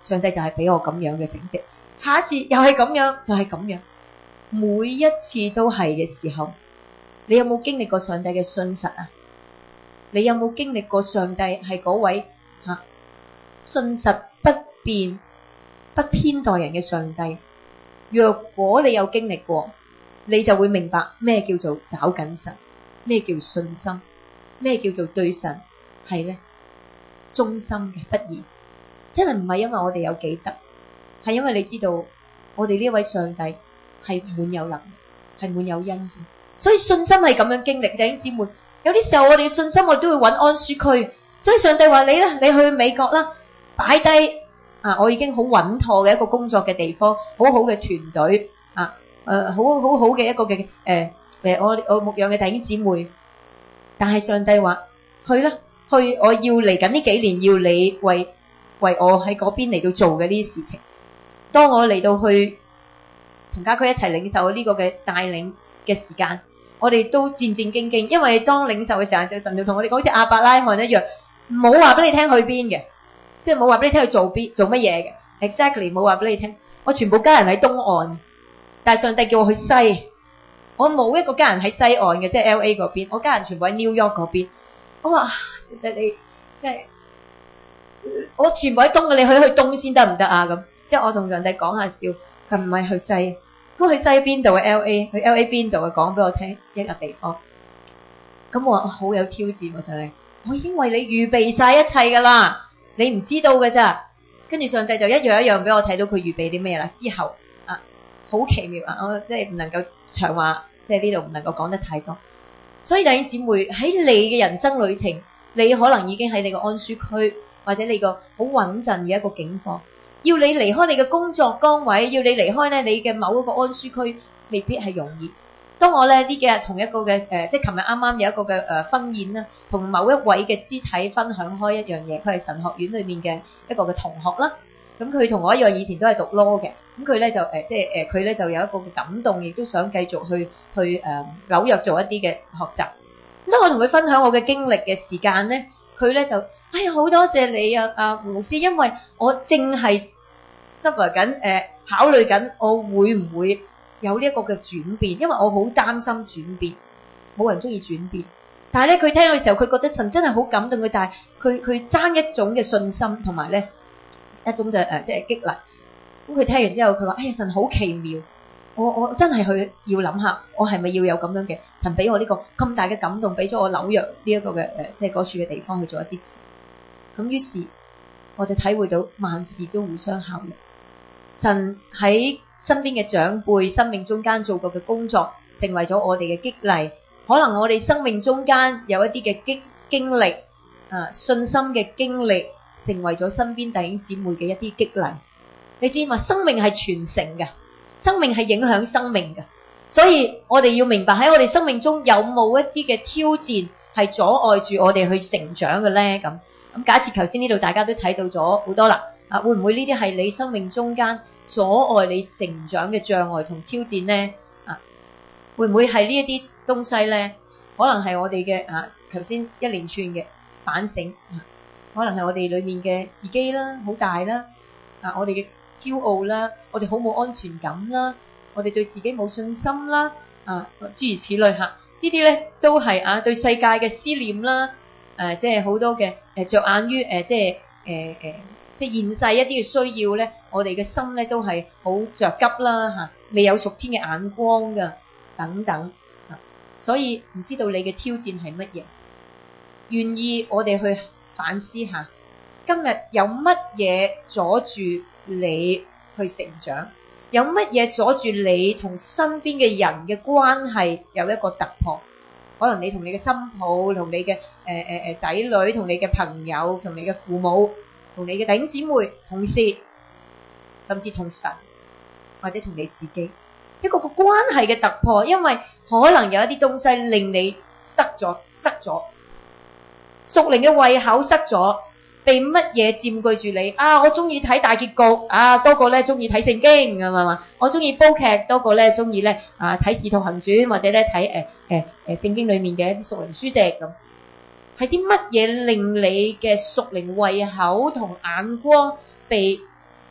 上帝就係俾我咁樣嘅成績，下一次又係咁樣，就係咁樣，每一次都係嘅時候，你有冇經歷過上帝嘅信實啊？你有冇經歷過上帝係嗰位吓、啊、信實不變、不偏待人嘅上帝？若果你有經歷過，你就會明白咩叫做找緊神，咩叫信心，咩叫做對神係咧忠心嘅不二。真係唔係因為我哋有幾得，係因為你知道我哋呢位上帝係滿有能力，係滿有恩典，所以信心係咁樣經歷。弟兄姊妹，有啲時候我哋信心我都會揾安舒區，所以上帝話你咧，你去美國啦，擺低啊，我已經好穩妥嘅一個工作嘅地方，好好嘅團隊啊，誒、呃，好好好嘅一個嘅誒誒，我我牧養嘅弟兄姊妹，但係上帝話去啦，去，我要嚟緊呢幾年要你為為我喺嗰邊嚟到做嘅呢啲事情。當我嚟到去同家駒一齊領受呢個嘅帶領嘅時間，我哋都戰戰兢兢，因為當領受嘅時候，就神就同我哋講，好似亞伯拉罕一樣，冇話俾你聽去邊嘅，即係冇話俾你聽去做邊做乜嘢嘅 ，exactly 冇話俾你聽。我全部家人喺東岸，但係上帝叫我去西，我冇一個家人喺西岸嘅，即係 L A 嗰邊，我家人全部喺 New York 嗰邊。我話上帝你即係我全部喺東嘅，你去去東先得唔得啊？咁即係我同上帝講下笑，佢唔係去西，咁去西邊度嘅 L A， 去 L A 邊度嘅講俾我聽一個地方。咁我話我好有挑戰喎，上帝，我已經為你預備晒一切噶啦，你唔知道嘅咋？跟住上帝就一樣一樣俾我睇到佢預備啲咩啦。之後啊，好奇妙啊！我即係唔能夠長話，即係呢度唔能夠講得太多。所以弟兄姊妹喺你嘅人生旅程，你可能已經喺你個安舒區，或者你個好穩陣嘅一個境況。要你離開你嘅工作崗位，要你離開咧你嘅某一個安舒區，未必係容易。當我咧呢幾日同一個嘅誒、呃，即係琴日啱啱有一個嘅誒婚宴啦，同某一位嘅肢體分享開一樣嘢，佢係神學院裏面嘅一個嘅同學啦。咁佢同我一樣，以前都係讀 law 嘅。咁佢咧就誒、呃，即係誒，佢、呃、咧就有一個嘅感動，亦都想繼續去去誒、呃、紐約做一啲嘅學習。咁當我同佢分享我嘅經歷嘅時間咧，佢咧就哎呀好多謝你啊啊胡牧師，因為我正係 suffer 緊誒，考慮緊我會唔會有呢一個嘅轉變，因為我好擔心轉變，冇人中意轉變。但係咧佢聽到嘅時候，佢覺得神真係好感動佢，但係佢佢爭一種嘅信心同埋咧一種嘅誒即係激勵。咁佢聽完之後，佢話：哎呀神好奇妙，我我真係去要諗下，我係咪要有咁樣嘅神俾我呢個咁大嘅感動，俾咗我紐約呢一個嘅誒即係嗰處嘅地方去做一啲事。咁於是我就體會到萬事都互相效力，神喺身邊嘅長輩生命中間做過嘅工作，成為咗我哋嘅激勵。可能我哋生命中間有一啲嘅經經歷啊，信心嘅經歷，成為咗身邊弟兄姊妹嘅一啲激勵。你知嘛？生命係傳承嘅，生命係影響生命嘅，所以我哋要明白喺我哋生命中有冇一啲嘅挑戰係阻礙住我哋去成長嘅咧？咁咁假設頭先呢度大家都睇到咗好多啦，啊會唔會呢啲係你生命中間阻礙你成長嘅障礙同挑戰咧？啊會唔會係呢一啲東西咧？可能係我哋嘅啊頭先一連串嘅反省，啊、可能係我哋裏面嘅自己啦，好大啦，啊我哋嘅驕傲啦，我哋好冇安全感啦，我哋對自己冇信心啦，啊諸如此類吓，呢啲咧都係啊對世界嘅思念啦，誒即係好多嘅誒着眼於誒即係誒誒即係現世一啲嘅需要咧，我哋嘅心咧都係好着急啦吓，未有屬天嘅眼光噶等等，啊所以唔知道你嘅挑戰係乜嘢，願意我哋去反思下，今日有乜嘢阻住你去成長，有乜嘢阻住你同身邊嘅人嘅關係有一個突破？可能你同你嘅新抱，同你嘅誒誒誒仔女，同你嘅朋友，同你嘅父母，同你嘅弟兄姊妹、同事，甚至同神，或者同你自己一個個關係嘅突破，因為可能有一啲東西令你塞咗、塞咗，屬靈嘅胃口塞咗。被乜嘢佔據住你啊？我中意睇大結局啊，多過咧中意睇聖經咁啊嘛！我中意煲劇多過咧中意咧啊睇《使徒行傳》或者咧睇誒誒誒聖經裏面嘅一啲屬靈書籍咁。係啲乜嘢令你嘅屬靈胃口同眼光被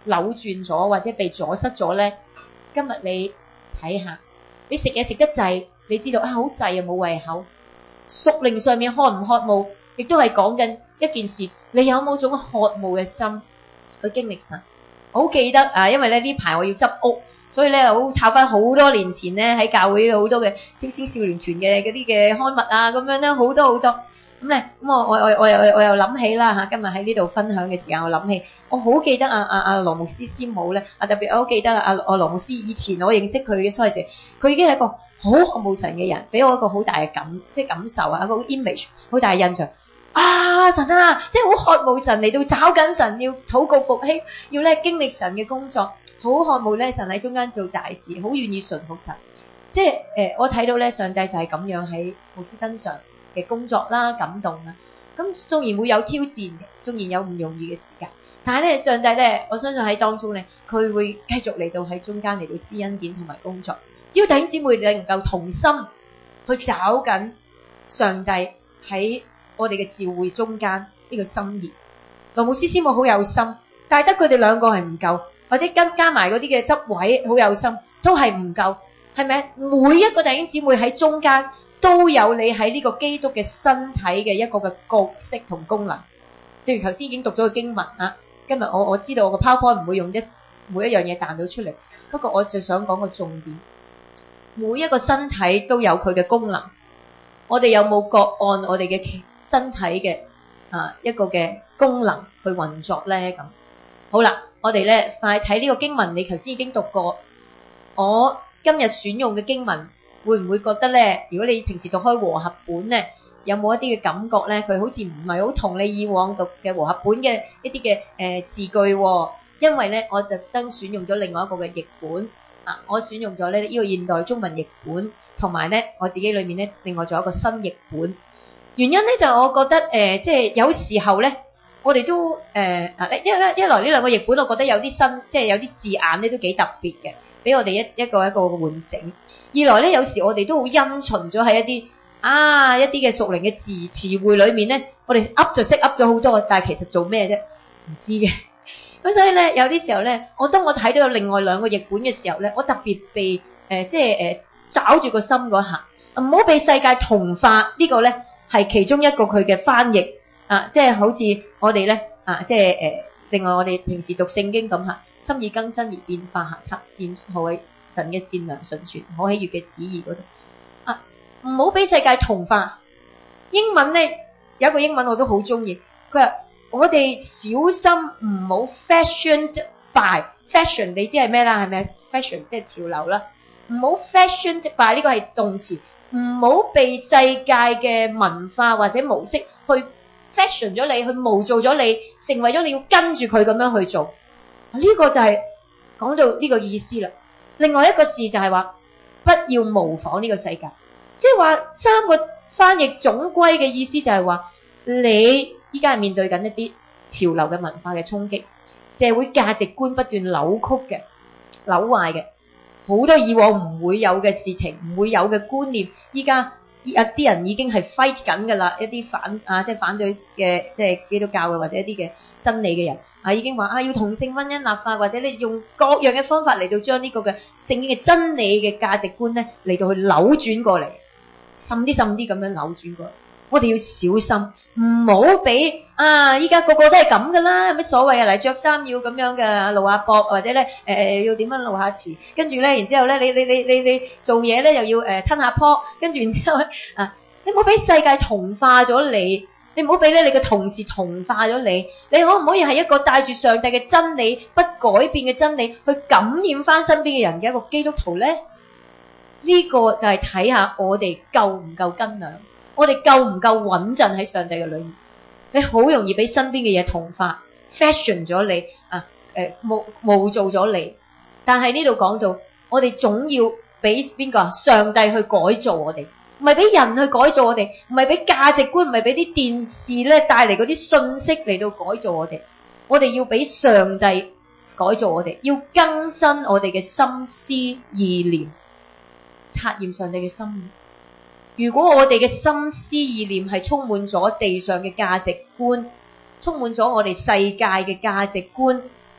扭轉咗或者被阻塞咗咧？今日你睇下，你食嘢食得滯，你知道啊好滯啊冇胃口。屬靈上面渴唔渴慕，亦都係講緊一件事，你有冇種渴慕嘅心去經歷神？我好記得啊，因為咧呢排我要執屋，所以咧好抄翻好多年前咧喺教會好多嘅青青少年團嘅嗰啲嘅刊物啊，咁樣咧好多好多咁咧，咁我我我我又我又諗起啦吓，今日喺呢度分享嘅時間，我諗起我好記得啊啊啊羅牧師師母咧啊，特別我好記得啊啊羅牧師以前我認識佢嘅嗰陣時，佢已經係一個好渴慕神嘅人，俾我一個好大嘅感即係感受啊，一個 image 好大嘅印象。啊神啊，即係好渴慕神嚟到找緊神，要禱告復興，要咧經歷神嘅工作，好渴慕咧神喺中間做大事，好願意順服神。即係誒、呃，我睇到咧上帝就係咁樣喺牧師身上嘅工作啦，感動啦。咁縱然會有挑戰嘅，縱然有唔容易嘅時間，但係咧上帝咧，我相信喺當中咧，佢會繼續嚟到喺中間嚟到施恩典同埋工作。只要弟兄姊妹你能夠同心去找緊上帝喺我哋嘅召會中間呢個心意，羅牧師師母好有心，但係得佢哋兩個係唔夠，或者跟加埋嗰啲嘅執位好有心，都係唔夠，係咪？每一個弟兄姊妹喺中間都有你喺呢個基督嘅身體嘅一個嘅角色同功能。正如頭先已經讀咗個經文啊，今日我我知道我個 PowerPoint 唔會用一每一樣嘢彈到出嚟，不過我就想講個重點，每一個身體都有佢嘅功能，我哋有冇各按我哋嘅身體嘅啊一個嘅功能去運作咧？咁好啦，我哋咧快睇呢個經文，你頭先已經讀過，我今日選用嘅經文會唔會覺得咧？如果你平時讀開和合本咧，有冇一啲嘅感覺咧？佢好似唔係好同你以往讀嘅和合本嘅一啲嘅誒字句喎，因為咧我特登選用咗另外一個嘅譯本啊，我選用咗咧呢個現代中文譯本，同埋咧我自己裏面咧另外仲有一個新譯本。原因咧就我覺得誒、呃，即係有時候咧，我哋都誒啊、呃、一一一來呢兩個譯本，我覺得有啲新，即係有啲字眼咧都幾特別嘅，俾我哋一一個一個喚醒。二來咧，有時我哋都好因循咗喺一啲啊一啲嘅屬靈嘅字詞彙裏面咧，我哋噏就識噏咗好多，但係其實做咩啫？唔知嘅。咁所以咧，有啲時候咧，我當我睇到有另外兩個譯本嘅時候咧，我特別被誒、呃、即係誒抓住個心嗰下，唔好俾世界同化、這個、呢個咧。係其中一個佢嘅翻譯啊，即係好似我哋咧啊，即係誒、呃，另外我哋平時讀聖經咁吓，心意更新而變化下，測驗何為神嘅善良純全可喜悅嘅旨意嗰度啊，唔好俾世界同化。英文咧有一個英文我都好中意，佢話我哋小心唔好 fashioned by fashion， 你知係咩啦？係咪 fashion 即係潮流啦？唔好 fashioned by 呢個係動詞。唔好被世界嘅文化或者模式去 fashion 咗你，去模造咗你，成為咗你要跟住佢咁樣去做。呢、這個就係講到呢個意思啦。另外一個字就係話不要模仿呢個世界，即係話三個翻譯總歸嘅意思就係話你依家係面對緊一啲潮流嘅文化嘅衝擊，社會價值觀不斷扭曲嘅、扭壞嘅。好多以往唔會有嘅事情，唔會有嘅觀念，依家一啲人已經係 fight 緊㗎啦。一啲反啊，即係反對嘅，即係基督教嘅或者一啲嘅真理嘅人啊，已經話啊要同性婚姻立法，或者你用各樣嘅方法嚟到將呢個嘅聖經嘅真理嘅價值觀咧嚟到去扭轉過嚟，滲啲滲啲咁樣扭轉過嚟。我哋要小心，唔好俾啊！依家個個都係咁噶啦，有咩所謂啊？嚟着衫要咁樣嘅露下膊，或者咧誒、呃、要點樣露下臍，跟住咧，然之後咧，你你你你你做嘢咧又要誒吞下泡，跟住然之後咧啊，你唔好俾世界同化咗你，你唔好俾咧你嘅同事同化咗你，你可唔可以係一個帶住上帝嘅真理不改變嘅真理去感染翻身邊嘅人嘅一個基督徒咧？呢、這個就係睇下我哋夠唔夠斤兩。我哋夠唔夠穩陣喺上帝嘅裏面？你好容易俾身邊嘅嘢同化 fashion 咗你啊，誒模模造咗你。但係呢度講到，我哋總要俾邊個啊？上帝去改造我哋，唔係俾人去改造我哋，唔係俾價值觀，唔係俾啲電視咧帶嚟嗰啲信息嚟到改造我哋。我哋要俾上帝改造我哋，要更新我哋嘅心思意念，察驗上帝嘅心意。如果我哋嘅心思意念係充滿咗地上嘅價值觀，充滿咗我哋世界嘅價值觀，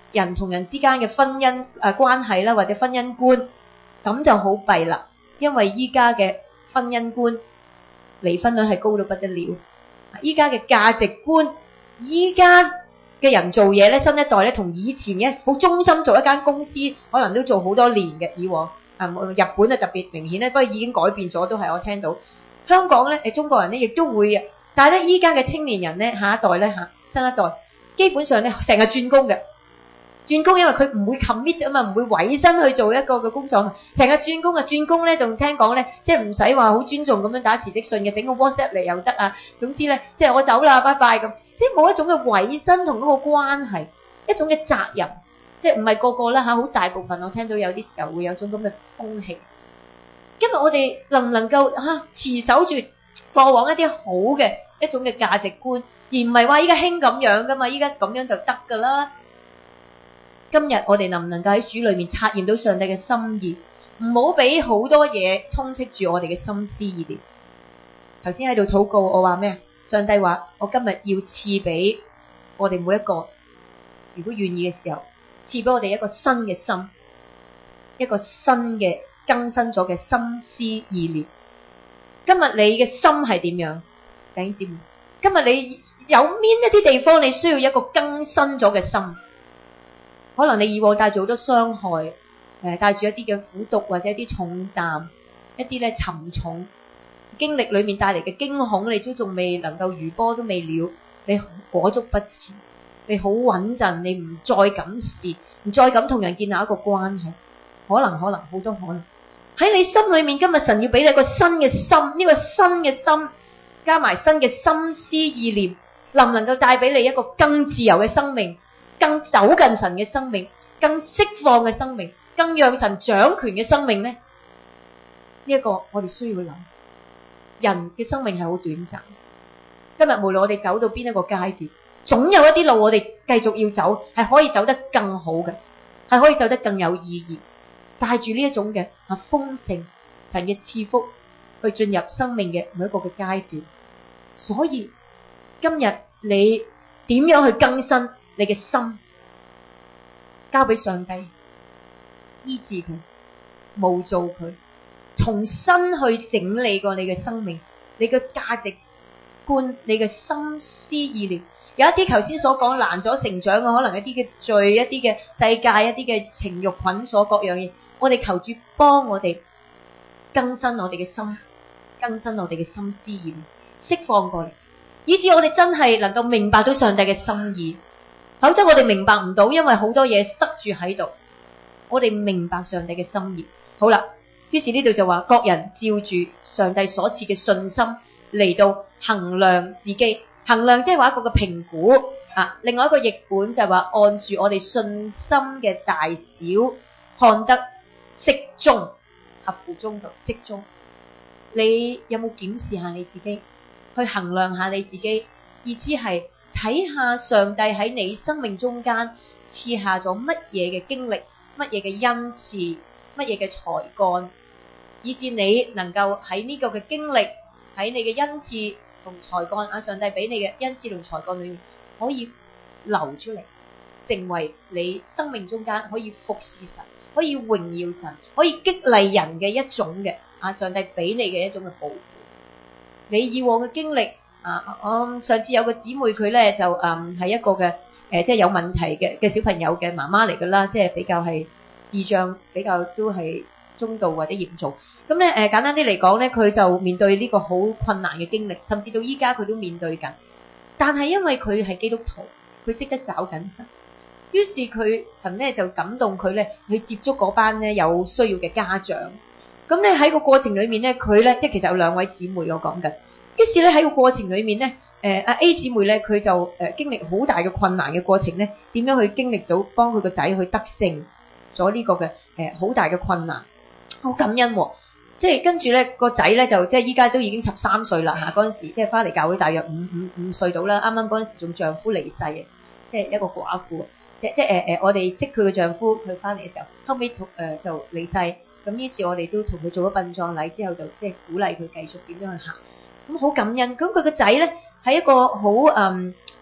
人同人之間嘅婚姻誒、呃、關係啦，或者婚姻觀，咁就好弊啦。因為依家嘅婚姻觀離婚率係高到不得了，依家嘅價值觀，依家嘅人做嘢咧，新一代咧同以前嘅好忠心做一間公司，可能都做好多年嘅。以往啊，日本啊特別明顯咧，不過已經改變咗，都係我聽到。香港咧誒中國人咧亦都會啊，但係咧依家嘅青年人咧，下一代咧嚇新一代，基本上咧成日轉工嘅。轉工，因為佢唔會 commit 啊嘛，唔會委身去做一個嘅工作，成日轉工啊，轉工咧仲聽講咧，即係唔使話好尊重咁樣打辭職信嘅，整個 WhatsApp 嚟又得啊。總之咧，即係我走啦，拜拜咁，即係冇一種嘅委身同嗰個關係，一種嘅責任，即係唔係個個啦嚇，好大部分我聽到有啲時候會有種咁嘅風氣。今日我哋能唔能夠嚇持守住過往一啲好嘅一種嘅價值觀，而唔係話依家興咁樣噶嘛，依家咁樣就得噶啦。今日我哋能唔能夠喺主裏面察驗到上帝嘅心意，唔好俾好多嘢充斥住我哋嘅心思意念。頭先喺度禱告，我話咩？上帝話我今日要賜俾我哋每一個，如果願意嘅時候，賜俾我哋一個新嘅心，一個新嘅更新咗嘅心思意念。今日你嘅心係點樣？弟兄姊妹，今日你有邊一啲地方你需要一個更新咗嘅心？可能你以往帶住好多傷害，誒帶住一啲嘅苦毒或者一啲重擔，一啲咧沉重經歷裏面帶嚟嘅驚恐，你都仲未能夠餘波都未了，你裹足不前，你好穩陣，你唔再敢試，唔再敢同人建立一個關係，可能可能好多可能喺你心裏面。今日神要俾你一個新嘅心，呢個新嘅心加埋新嘅心思意念，能唔能夠帶俾你一個更自由嘅生命，更走近神嘅生命，更釋放嘅生命，更讓神掌權嘅生命呢？呢、這、一個我哋需要諗。人嘅生命係好短暫，今日無論我哋走到邊一個階段，總有一啲路我哋繼續要走，係可以走得更好嘅，係可以走得更有意義，帶住呢一種嘅啊豐盛神嘅賜福去進入生命嘅每一個嘅階段。所以今日你點樣去更新你嘅心，交俾上帝醫治佢，塑造佢，重新去整理過你嘅生命，你嘅價值觀，你嘅心思意念。有一啲頭先所講難咗成長嘅，可能一啲嘅罪，一啲嘅世界，一啲嘅情慾捆鎖各樣嘢，我哋求主幫我哋更新我哋嘅心，更新我哋嘅心思意念，釋放過嚟，以致我哋真係能夠明白到上帝嘅心意。否則我哋明白唔到，因為好多嘢塞住喺度。我哋明白上帝嘅心意。好啦，於是呢度就話各人照住上帝所賜嘅信心嚟到衡量自己，衡量即係話一個嘅評估啊。另外一個譯本就係話按住我哋信心嘅大小看得適中，合乎中道，適中。你有冇檢視下你自己，去衡量下你自己？意思係睇下上帝喺你生命中間賜下咗乜嘢嘅經歷，乜嘢嘅恩賜，乜嘢嘅才幹，以致你能夠喺呢個嘅經歷，喺你嘅恩賜同才幹啊，上帝俾你嘅恩賜同才幹裏面可以流出嚟，成為你生命中間可以服侍神，可以榮耀神，可以激勵人嘅一種嘅啊，上帝俾你嘅一種嘅保護。你以往嘅經歷啊，我上次有個姊妹佢咧就誒係、嗯、一個嘅誒、呃、即係有問題嘅嘅小朋友嘅媽媽嚟噶啦，即係比較係智障比較都係中度或者嚴重。咁咧誒簡單啲嚟講咧，佢就面對呢個好困難嘅經歷，甚至到依家佢都面對緊。但係因為佢係基督徒，佢識得找緊神，於是佢神咧就感動佢咧去接觸嗰班咧有需要嘅家長。咁咧喺個過程裏面咧，佢咧即係其實有兩位姊妹我講緊。於是咧喺個過程裏面咧，誒阿 A 姊妹咧佢就誒、呃、經歷好大嘅困難嘅過程咧，點樣去經歷到幫佢個仔去得勝咗呢個嘅誒好大嘅困難，好感恩、哦。即係跟住咧個仔咧就即係依家都已經十三歲啦嚇，嗰陣時即係翻嚟教會大約五五五歲到啦，啱啱嗰陣時仲丈夫離世嘅，即係一個寡婦。即即誒誒、呃，我哋識佢嘅丈夫，佢翻嚟嘅時候，後尾同誒就離世。咁於是我哋都同佢做咗殯葬禮之後，就即係鼓勵佢繼續點樣去行。咁好感恩。咁佢個仔咧係一個好嗯，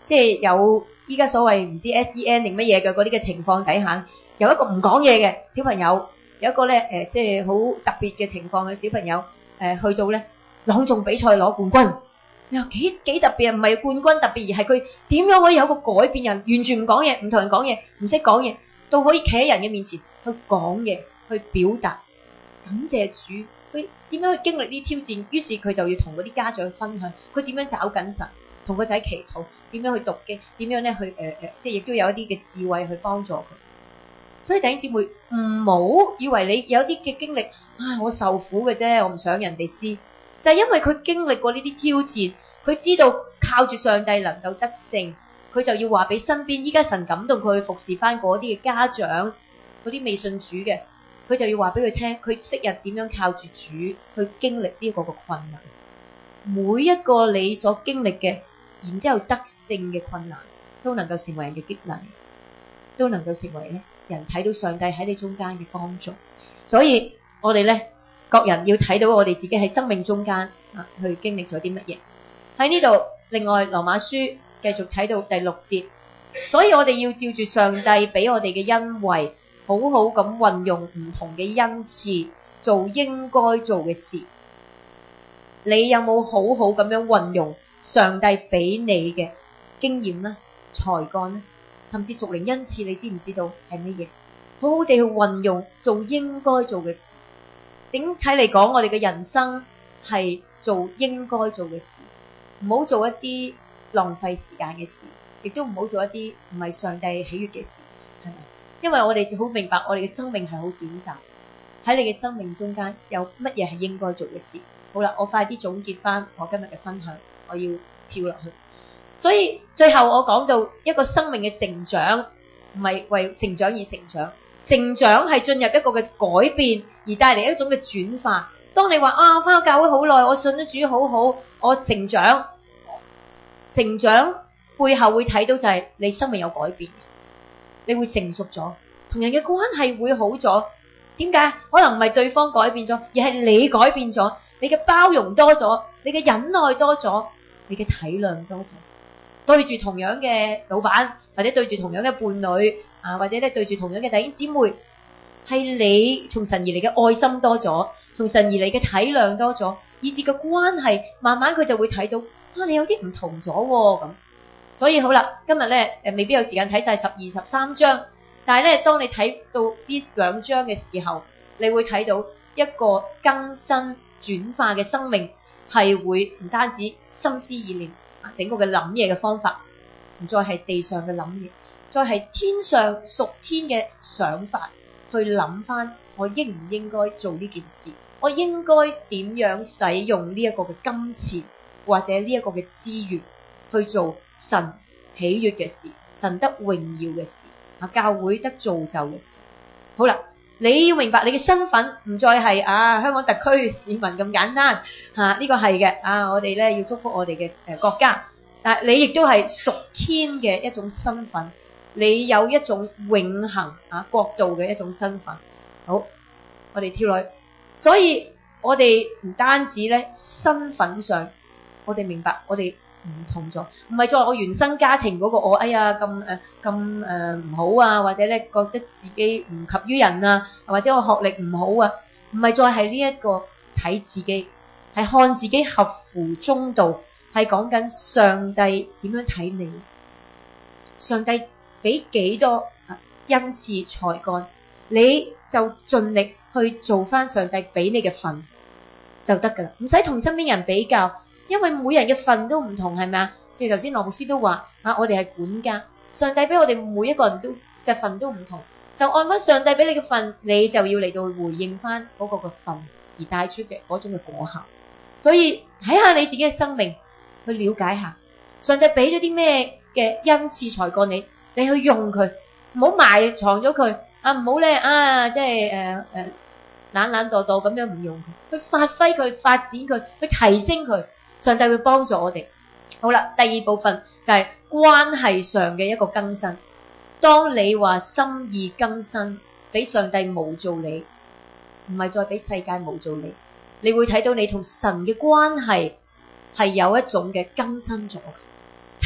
即係有依家所謂唔知 S E N 定乜嘢嘅嗰啲嘅情況底下，有一個唔講嘢嘅小朋友，有一個咧誒即係好特別嘅情況嘅小朋友，誒去到咧朗誦比賽攞冠軍，你話幾幾特別啊？唔係冠軍特別，而係佢點樣可以有個改變人，完全唔講嘢，唔同人講嘢，唔識講嘢，到可以企喺人嘅面前去講嘢，去表達感謝主。佢點樣去經歷呢啲挑戰？於是佢就要同嗰啲家長分享，佢點樣找緊神，同個仔祈禱，點樣去讀經，點樣咧去誒誒、呃，即係亦都有一啲嘅智慧去幫助佢。所以弟兄姊妹唔好以為你有啲嘅經歷，唉，我受苦嘅啫，我唔想人哋知，就係因為佢經歷過呢啲挑戰，佢知道靠住上帝能夠得勝，佢就要話俾身邊依家神感動佢去服侍翻嗰啲嘅家長，嗰啲未信主嘅。佢就要話俾佢聽，佢昔日點樣靠住主去經歷呢個個困難。每一個你所經歷嘅，然之後得勝嘅困難，都能夠成為人嘅激勵，都能夠成為咧人睇到上帝喺你中間嘅幫助。所以我哋咧，各人要睇到我哋自己喺生命中間啊，去經歷咗啲乜嘢。喺呢度，另外羅馬書繼續睇到第六節，所以我哋要照住上帝俾我哋嘅恩惠，好好咁運用唔同嘅恩賜，做應該做嘅事。你有冇好好咁樣運用上帝俾你嘅經驗呢、才幹呢，甚至屬靈恩賜？你知唔知道係乜嘢？好好地去運用，做應該做嘅事。整體嚟講，我哋嘅人生係做應該做嘅事，唔好做一啲浪費時間嘅事，亦都唔好做一啲唔係上帝喜悅嘅事，係咪？因為我哋好明白，我哋嘅生命係好短暫，喺你嘅生命中間有乜嘢係應該做嘅事。好啦，我快啲總結翻我今日嘅分享，我要跳落去。所以最後我講到一個生命嘅成長，唔係為成長而成長，成長係進入一個嘅改變，而帶嚟一種嘅轉化。當你話啊，翻咗教會好耐，我信咗主好好，我成長，成長背後會睇到就係你生命有改變。你會成熟咗，同人嘅關係會好咗。點解？可能唔係對方改變咗，而係你改變咗。你嘅包容多咗，你嘅忍耐多咗，你嘅體諒多咗。對住同樣嘅老闆，或者對住同樣嘅伴侶啊，或者咧對住同樣嘅弟兄姊妹，係你從神而嚟嘅愛心多咗，從神而嚟嘅體諒多咗，以至個關係慢慢佢就會睇到啊，你有啲唔同咗咁。所以好啦，今日咧誒未必有時間睇晒十二十三章，但係咧當你睇到呢兩章嘅時候，你會睇到一個更新轉化嘅生命，係會唔單止心思意念啊，整個嘅諗嘢嘅方法唔再係地上嘅諗嘢，再係天上屬天嘅想法去諗翻，我應唔應該做呢件事？我應該點樣使用呢一個嘅金錢或者呢一個嘅資源去做神喜悅嘅事，神得榮耀嘅事，啊，教會得造就嘅事。好啦，你要明白你嘅身份唔再係啊香港特區市民咁簡單吓，呢、啊這個係嘅啊，我哋咧要祝福我哋嘅誒國家，但係你亦都係屬天嘅一種身份，你有一種永恆啊國度嘅一種身份。好，我哋跳落去，所以我哋唔單止咧身份上，我哋明白我哋唔同咗，唔係作為我原生家庭嗰個我，哎呀咁誒咁誒唔好啊，或者咧覺得自己唔及於人啊，或者我學歷唔好啊，唔係再係呢一個睇自己，係看自己合乎中道，係講緊上帝點樣睇你，上帝俾幾多恩賜才幹，你就盡力去做翻上帝俾你嘅份就得噶啦，唔使同身邊人比較。因為每人嘅份都唔同，係咪啊？正如頭先羅牧師都話啊，我哋係管家，上帝俾我哋每一個人都嘅份都唔同，就按翻上帝俾你嘅份，你就要嚟到回應翻嗰個嘅份而帶出嘅嗰種嘅果效。所以睇下你自己嘅生命，去了解下上帝俾咗啲咩嘅恩賜才幹你，你去用佢，唔好埋藏咗佢啊，唔好咧啊，即係誒誒懶懶惰惰咁樣唔用佢，去發揮佢，發展佢，去提升佢。上帝會幫助我哋。好啦，第二部分就係關係上嘅一個更新。當你話心意更新，俾上帝模造你，唔係再俾世界模造你，你會睇到你同神嘅關係係有一種嘅更新咗，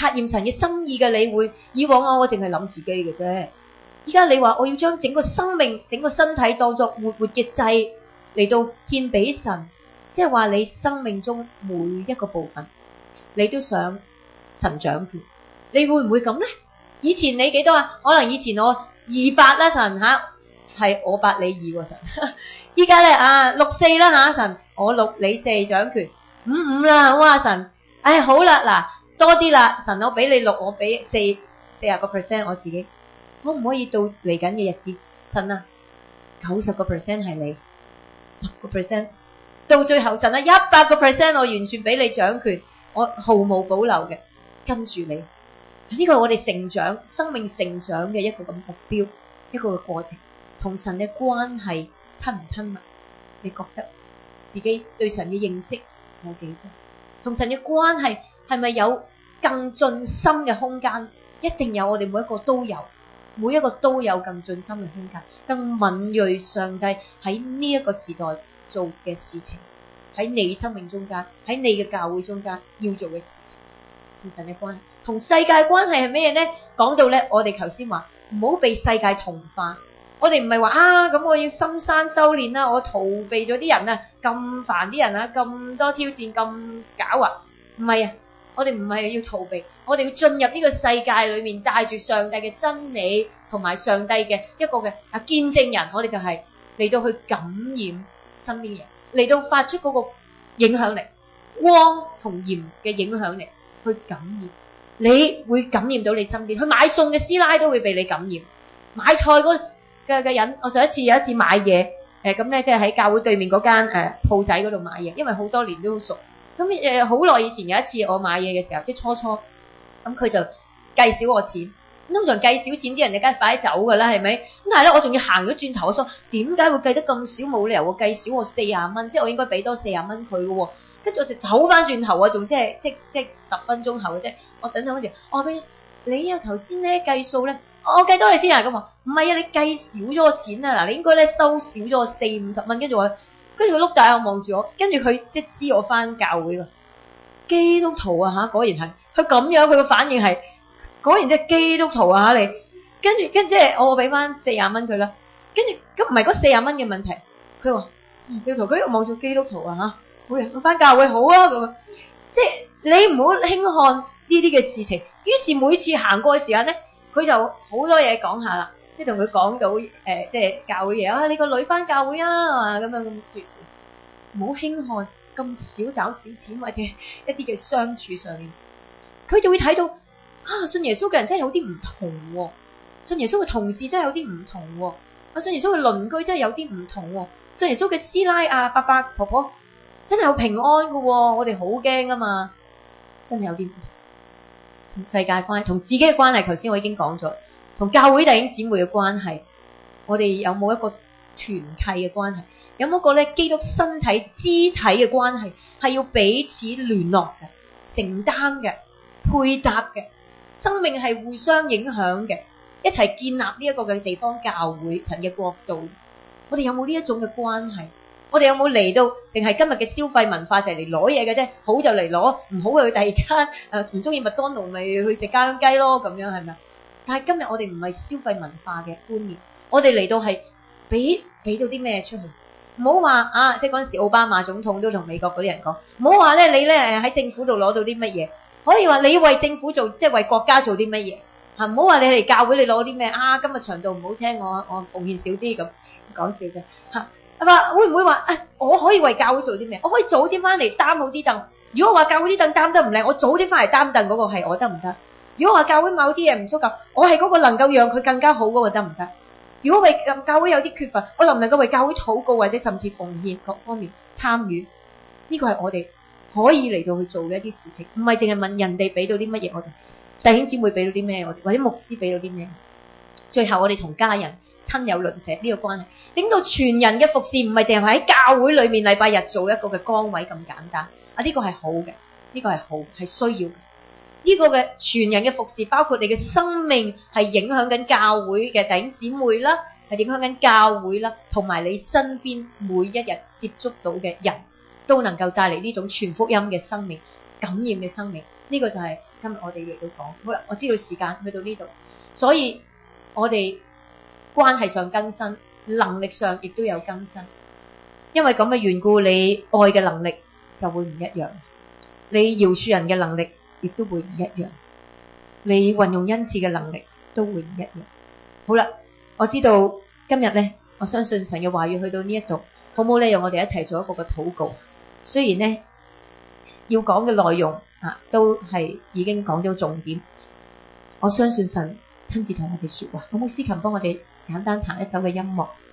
察驗神嘅心意嘅你會，以往我我淨係諗自己嘅啫。依家你話我要將整個生命、整個身體當作活活嘅祭嚟到獻俾神，即係話你生命中每一個部分，你都想神掌權，你會唔會咁呢？以前你幾多啊？可能以前我二八啦，神吓係我八你二喎神。依家咧啊六四啦吓神，我六你四掌權，五五啦好啊神。唉好啦嗱多啲啦神，我俾你六，我俾四四十個 percent 我自己。可唔可以到嚟緊嘅日子，神啊，九十個 percent 係你，十個 percent 到最後神啊，一百個 percent 我完全俾你掌權，我毫無保留嘅跟住你。呢個係我哋成長、生命成長嘅一個咁目標，一個嘅過程。同神嘅關係親唔親密？你覺得自己對神嘅認識有幾多？同神嘅關係係咪有更進深嘅空間？一定有，我哋每一個都有。每一個都有更進深嘅空間，更敏銳上帝喺呢一個時代做嘅事情，喺你生命中間，喺你嘅教會中間要做嘅事情。同神嘅關係，同世界關係係咩呢？講到咧，我哋頭先話唔好被世界同化。我哋唔係話啊，咁我要深山修煉啦，我逃避咗啲人啊，咁煩啲人啊，咁多挑戰，咁狡猾。唔係啊。我哋唔係要逃避，我哋要進入呢個世界裏面，帶住上帝嘅真理同埋上帝嘅一個嘅啊見證人，我哋就係嚟到去感染身邊嘅人，嚟到發出嗰個影響力，光同鹽嘅影響力去感染，你會感染到你身邊，去買餸嘅師奶都會被你感染，買菜嗰嘅嘅人，我上一次有一次買嘢，誒咁咧即係喺教會對面嗰間誒鋪仔嗰度買嘢，因為好多年都好熟。咁誒好耐以前有一次我買嘢嘅時候，即係初初，咁佢就計少我錢。通常計少錢啲人就梗係快啲走㗎啦，係咪？咁但係咧，我仲要行咗轉頭，我想點解會計得咁少？冇理由喎，計少我四十蚊，即係我應該俾多四十蚊佢嘅喎。跟住我就走翻轉頭啊，仲即係即即十分鐘後嘅啫。我等陣嗰時，我話俾你，你啊頭先咧計數咧，我計多你先啊咁啊，唔係啊，你計少咗我錢啊嗱，你應該咧收少咗我四五十蚊，跟住我。跟住佢碌大眼望住我，跟住佢即係知我翻教會㗎。基督徒啊吓，果然係佢咁樣，佢個反應係果然即係基督徒啊吓你。跟住跟住即係我俾翻四十蚊佢啦。跟住咁唔係嗰四十蚊嘅問題，佢話基督徒，佢望住基督徒啊吓，好啊，我翻教會好啊咁。即係你唔好輕看呢啲嘅事情。於是每次行過嘅時間咧，佢就好多嘢講下啦。即係同佢講到誒、呃，即係教會嘢啊！你個女翻教會啊，咁樣咁諸如此類，唔好輕看咁少找少錢或者一啲嘅相處上面，佢就會睇到啊，信耶穌嘅人真係有啲唔同喎，信耶穌嘅同事真係有啲唔同喎，啊，信耶穌嘅鄰居真係有啲唔同喎，信耶穌嘅師奶啊、伯伯、婆婆真係有平安㗎喎，我哋好驚啊嘛，真係有啲唔同。同世界關係，同自己嘅關係，頭先我已經講咗。同教會弟兄姊妹嘅關係，我哋有冇一個團契嘅關係？有冇一個咧基督身體肢體嘅關係？係要彼此聯絡嘅、承擔嘅、配搭嘅，生命係互相影響嘅，一齊建立呢一個嘅地方教會神嘅國度。我哋有冇呢一種嘅關係？我哋有冇嚟到？定係今日嘅消費文化就係嚟攞嘢嘅啫？好就嚟攞，唔好去第二間。誒唔中意麥當勞咪去食家鄉雞咯，咁樣係咪？但係今日我哋唔係消費文化嘅觀念，我哋嚟到係俾俾到啲咩出去？唔好話啊，即係嗰陣時奧巴馬總統都同美國嗰啲人講，唔好話咧你咧誒喺政府度攞到啲乜嘢，可以話你為政府做，即係為國家做啲乜嘢嚇？唔好話你嚟教會你攞啲咩啊？今日長度唔好聽，我我奉獻少啲咁講笑啫嚇。話會唔會話啊？我可以為教會做啲咩？我可以早啲翻嚟擔好啲凳。如果話教會啲凳擔得唔靚，我早啲翻嚟擔凳嗰個係我得唔得？如果話教會某啲嘢唔足夠，我係嗰個能夠讓佢更加好嗰個得唔得？如果為教會有啲缺乏，我能唔能夠為教會禱告或者甚至奉獻各方面參與？呢個係我哋可以嚟到去做嘅一啲事情，唔係淨係問人哋俾到啲乜嘢我哋，弟兄姊妹俾到啲咩我哋，或者牧師俾到啲咩。最後我哋同家人、親友、鄰舍呢個關係，整到全人嘅服侍，唔係淨係喺教會裏面禮拜日做一個嘅崗位咁簡單。啊，呢個係好嘅，呢個係好，係需要嘅。呢個嘅全人嘅服侍，包括你嘅生命係影響緊教會嘅弟兄姊妹啦，係影響緊教會啦，同埋你身邊每一日接觸到嘅人都能夠帶嚟呢種傳福音嘅生命、感染嘅生命。呢個就係今日我哋亦都講好啦。我知道時間去到呢度，所以我哋關係上更新，能力上亦都有更新。因為咁嘅緣故，你愛嘅能力就會唔一樣，你饒恕人嘅能力亦都會唔一樣，你運用恩賜嘅能力都會唔一樣。好啦，我知道今日咧，我相信神嘅話語去到呢一度，好唔好咧？讓我哋一齊做一個嘅禱告。雖然咧要講嘅內容啊，都係已經講咗重點，我相信神親自同我哋說話。好唔好？司琴幫我哋簡單彈一首嘅音樂。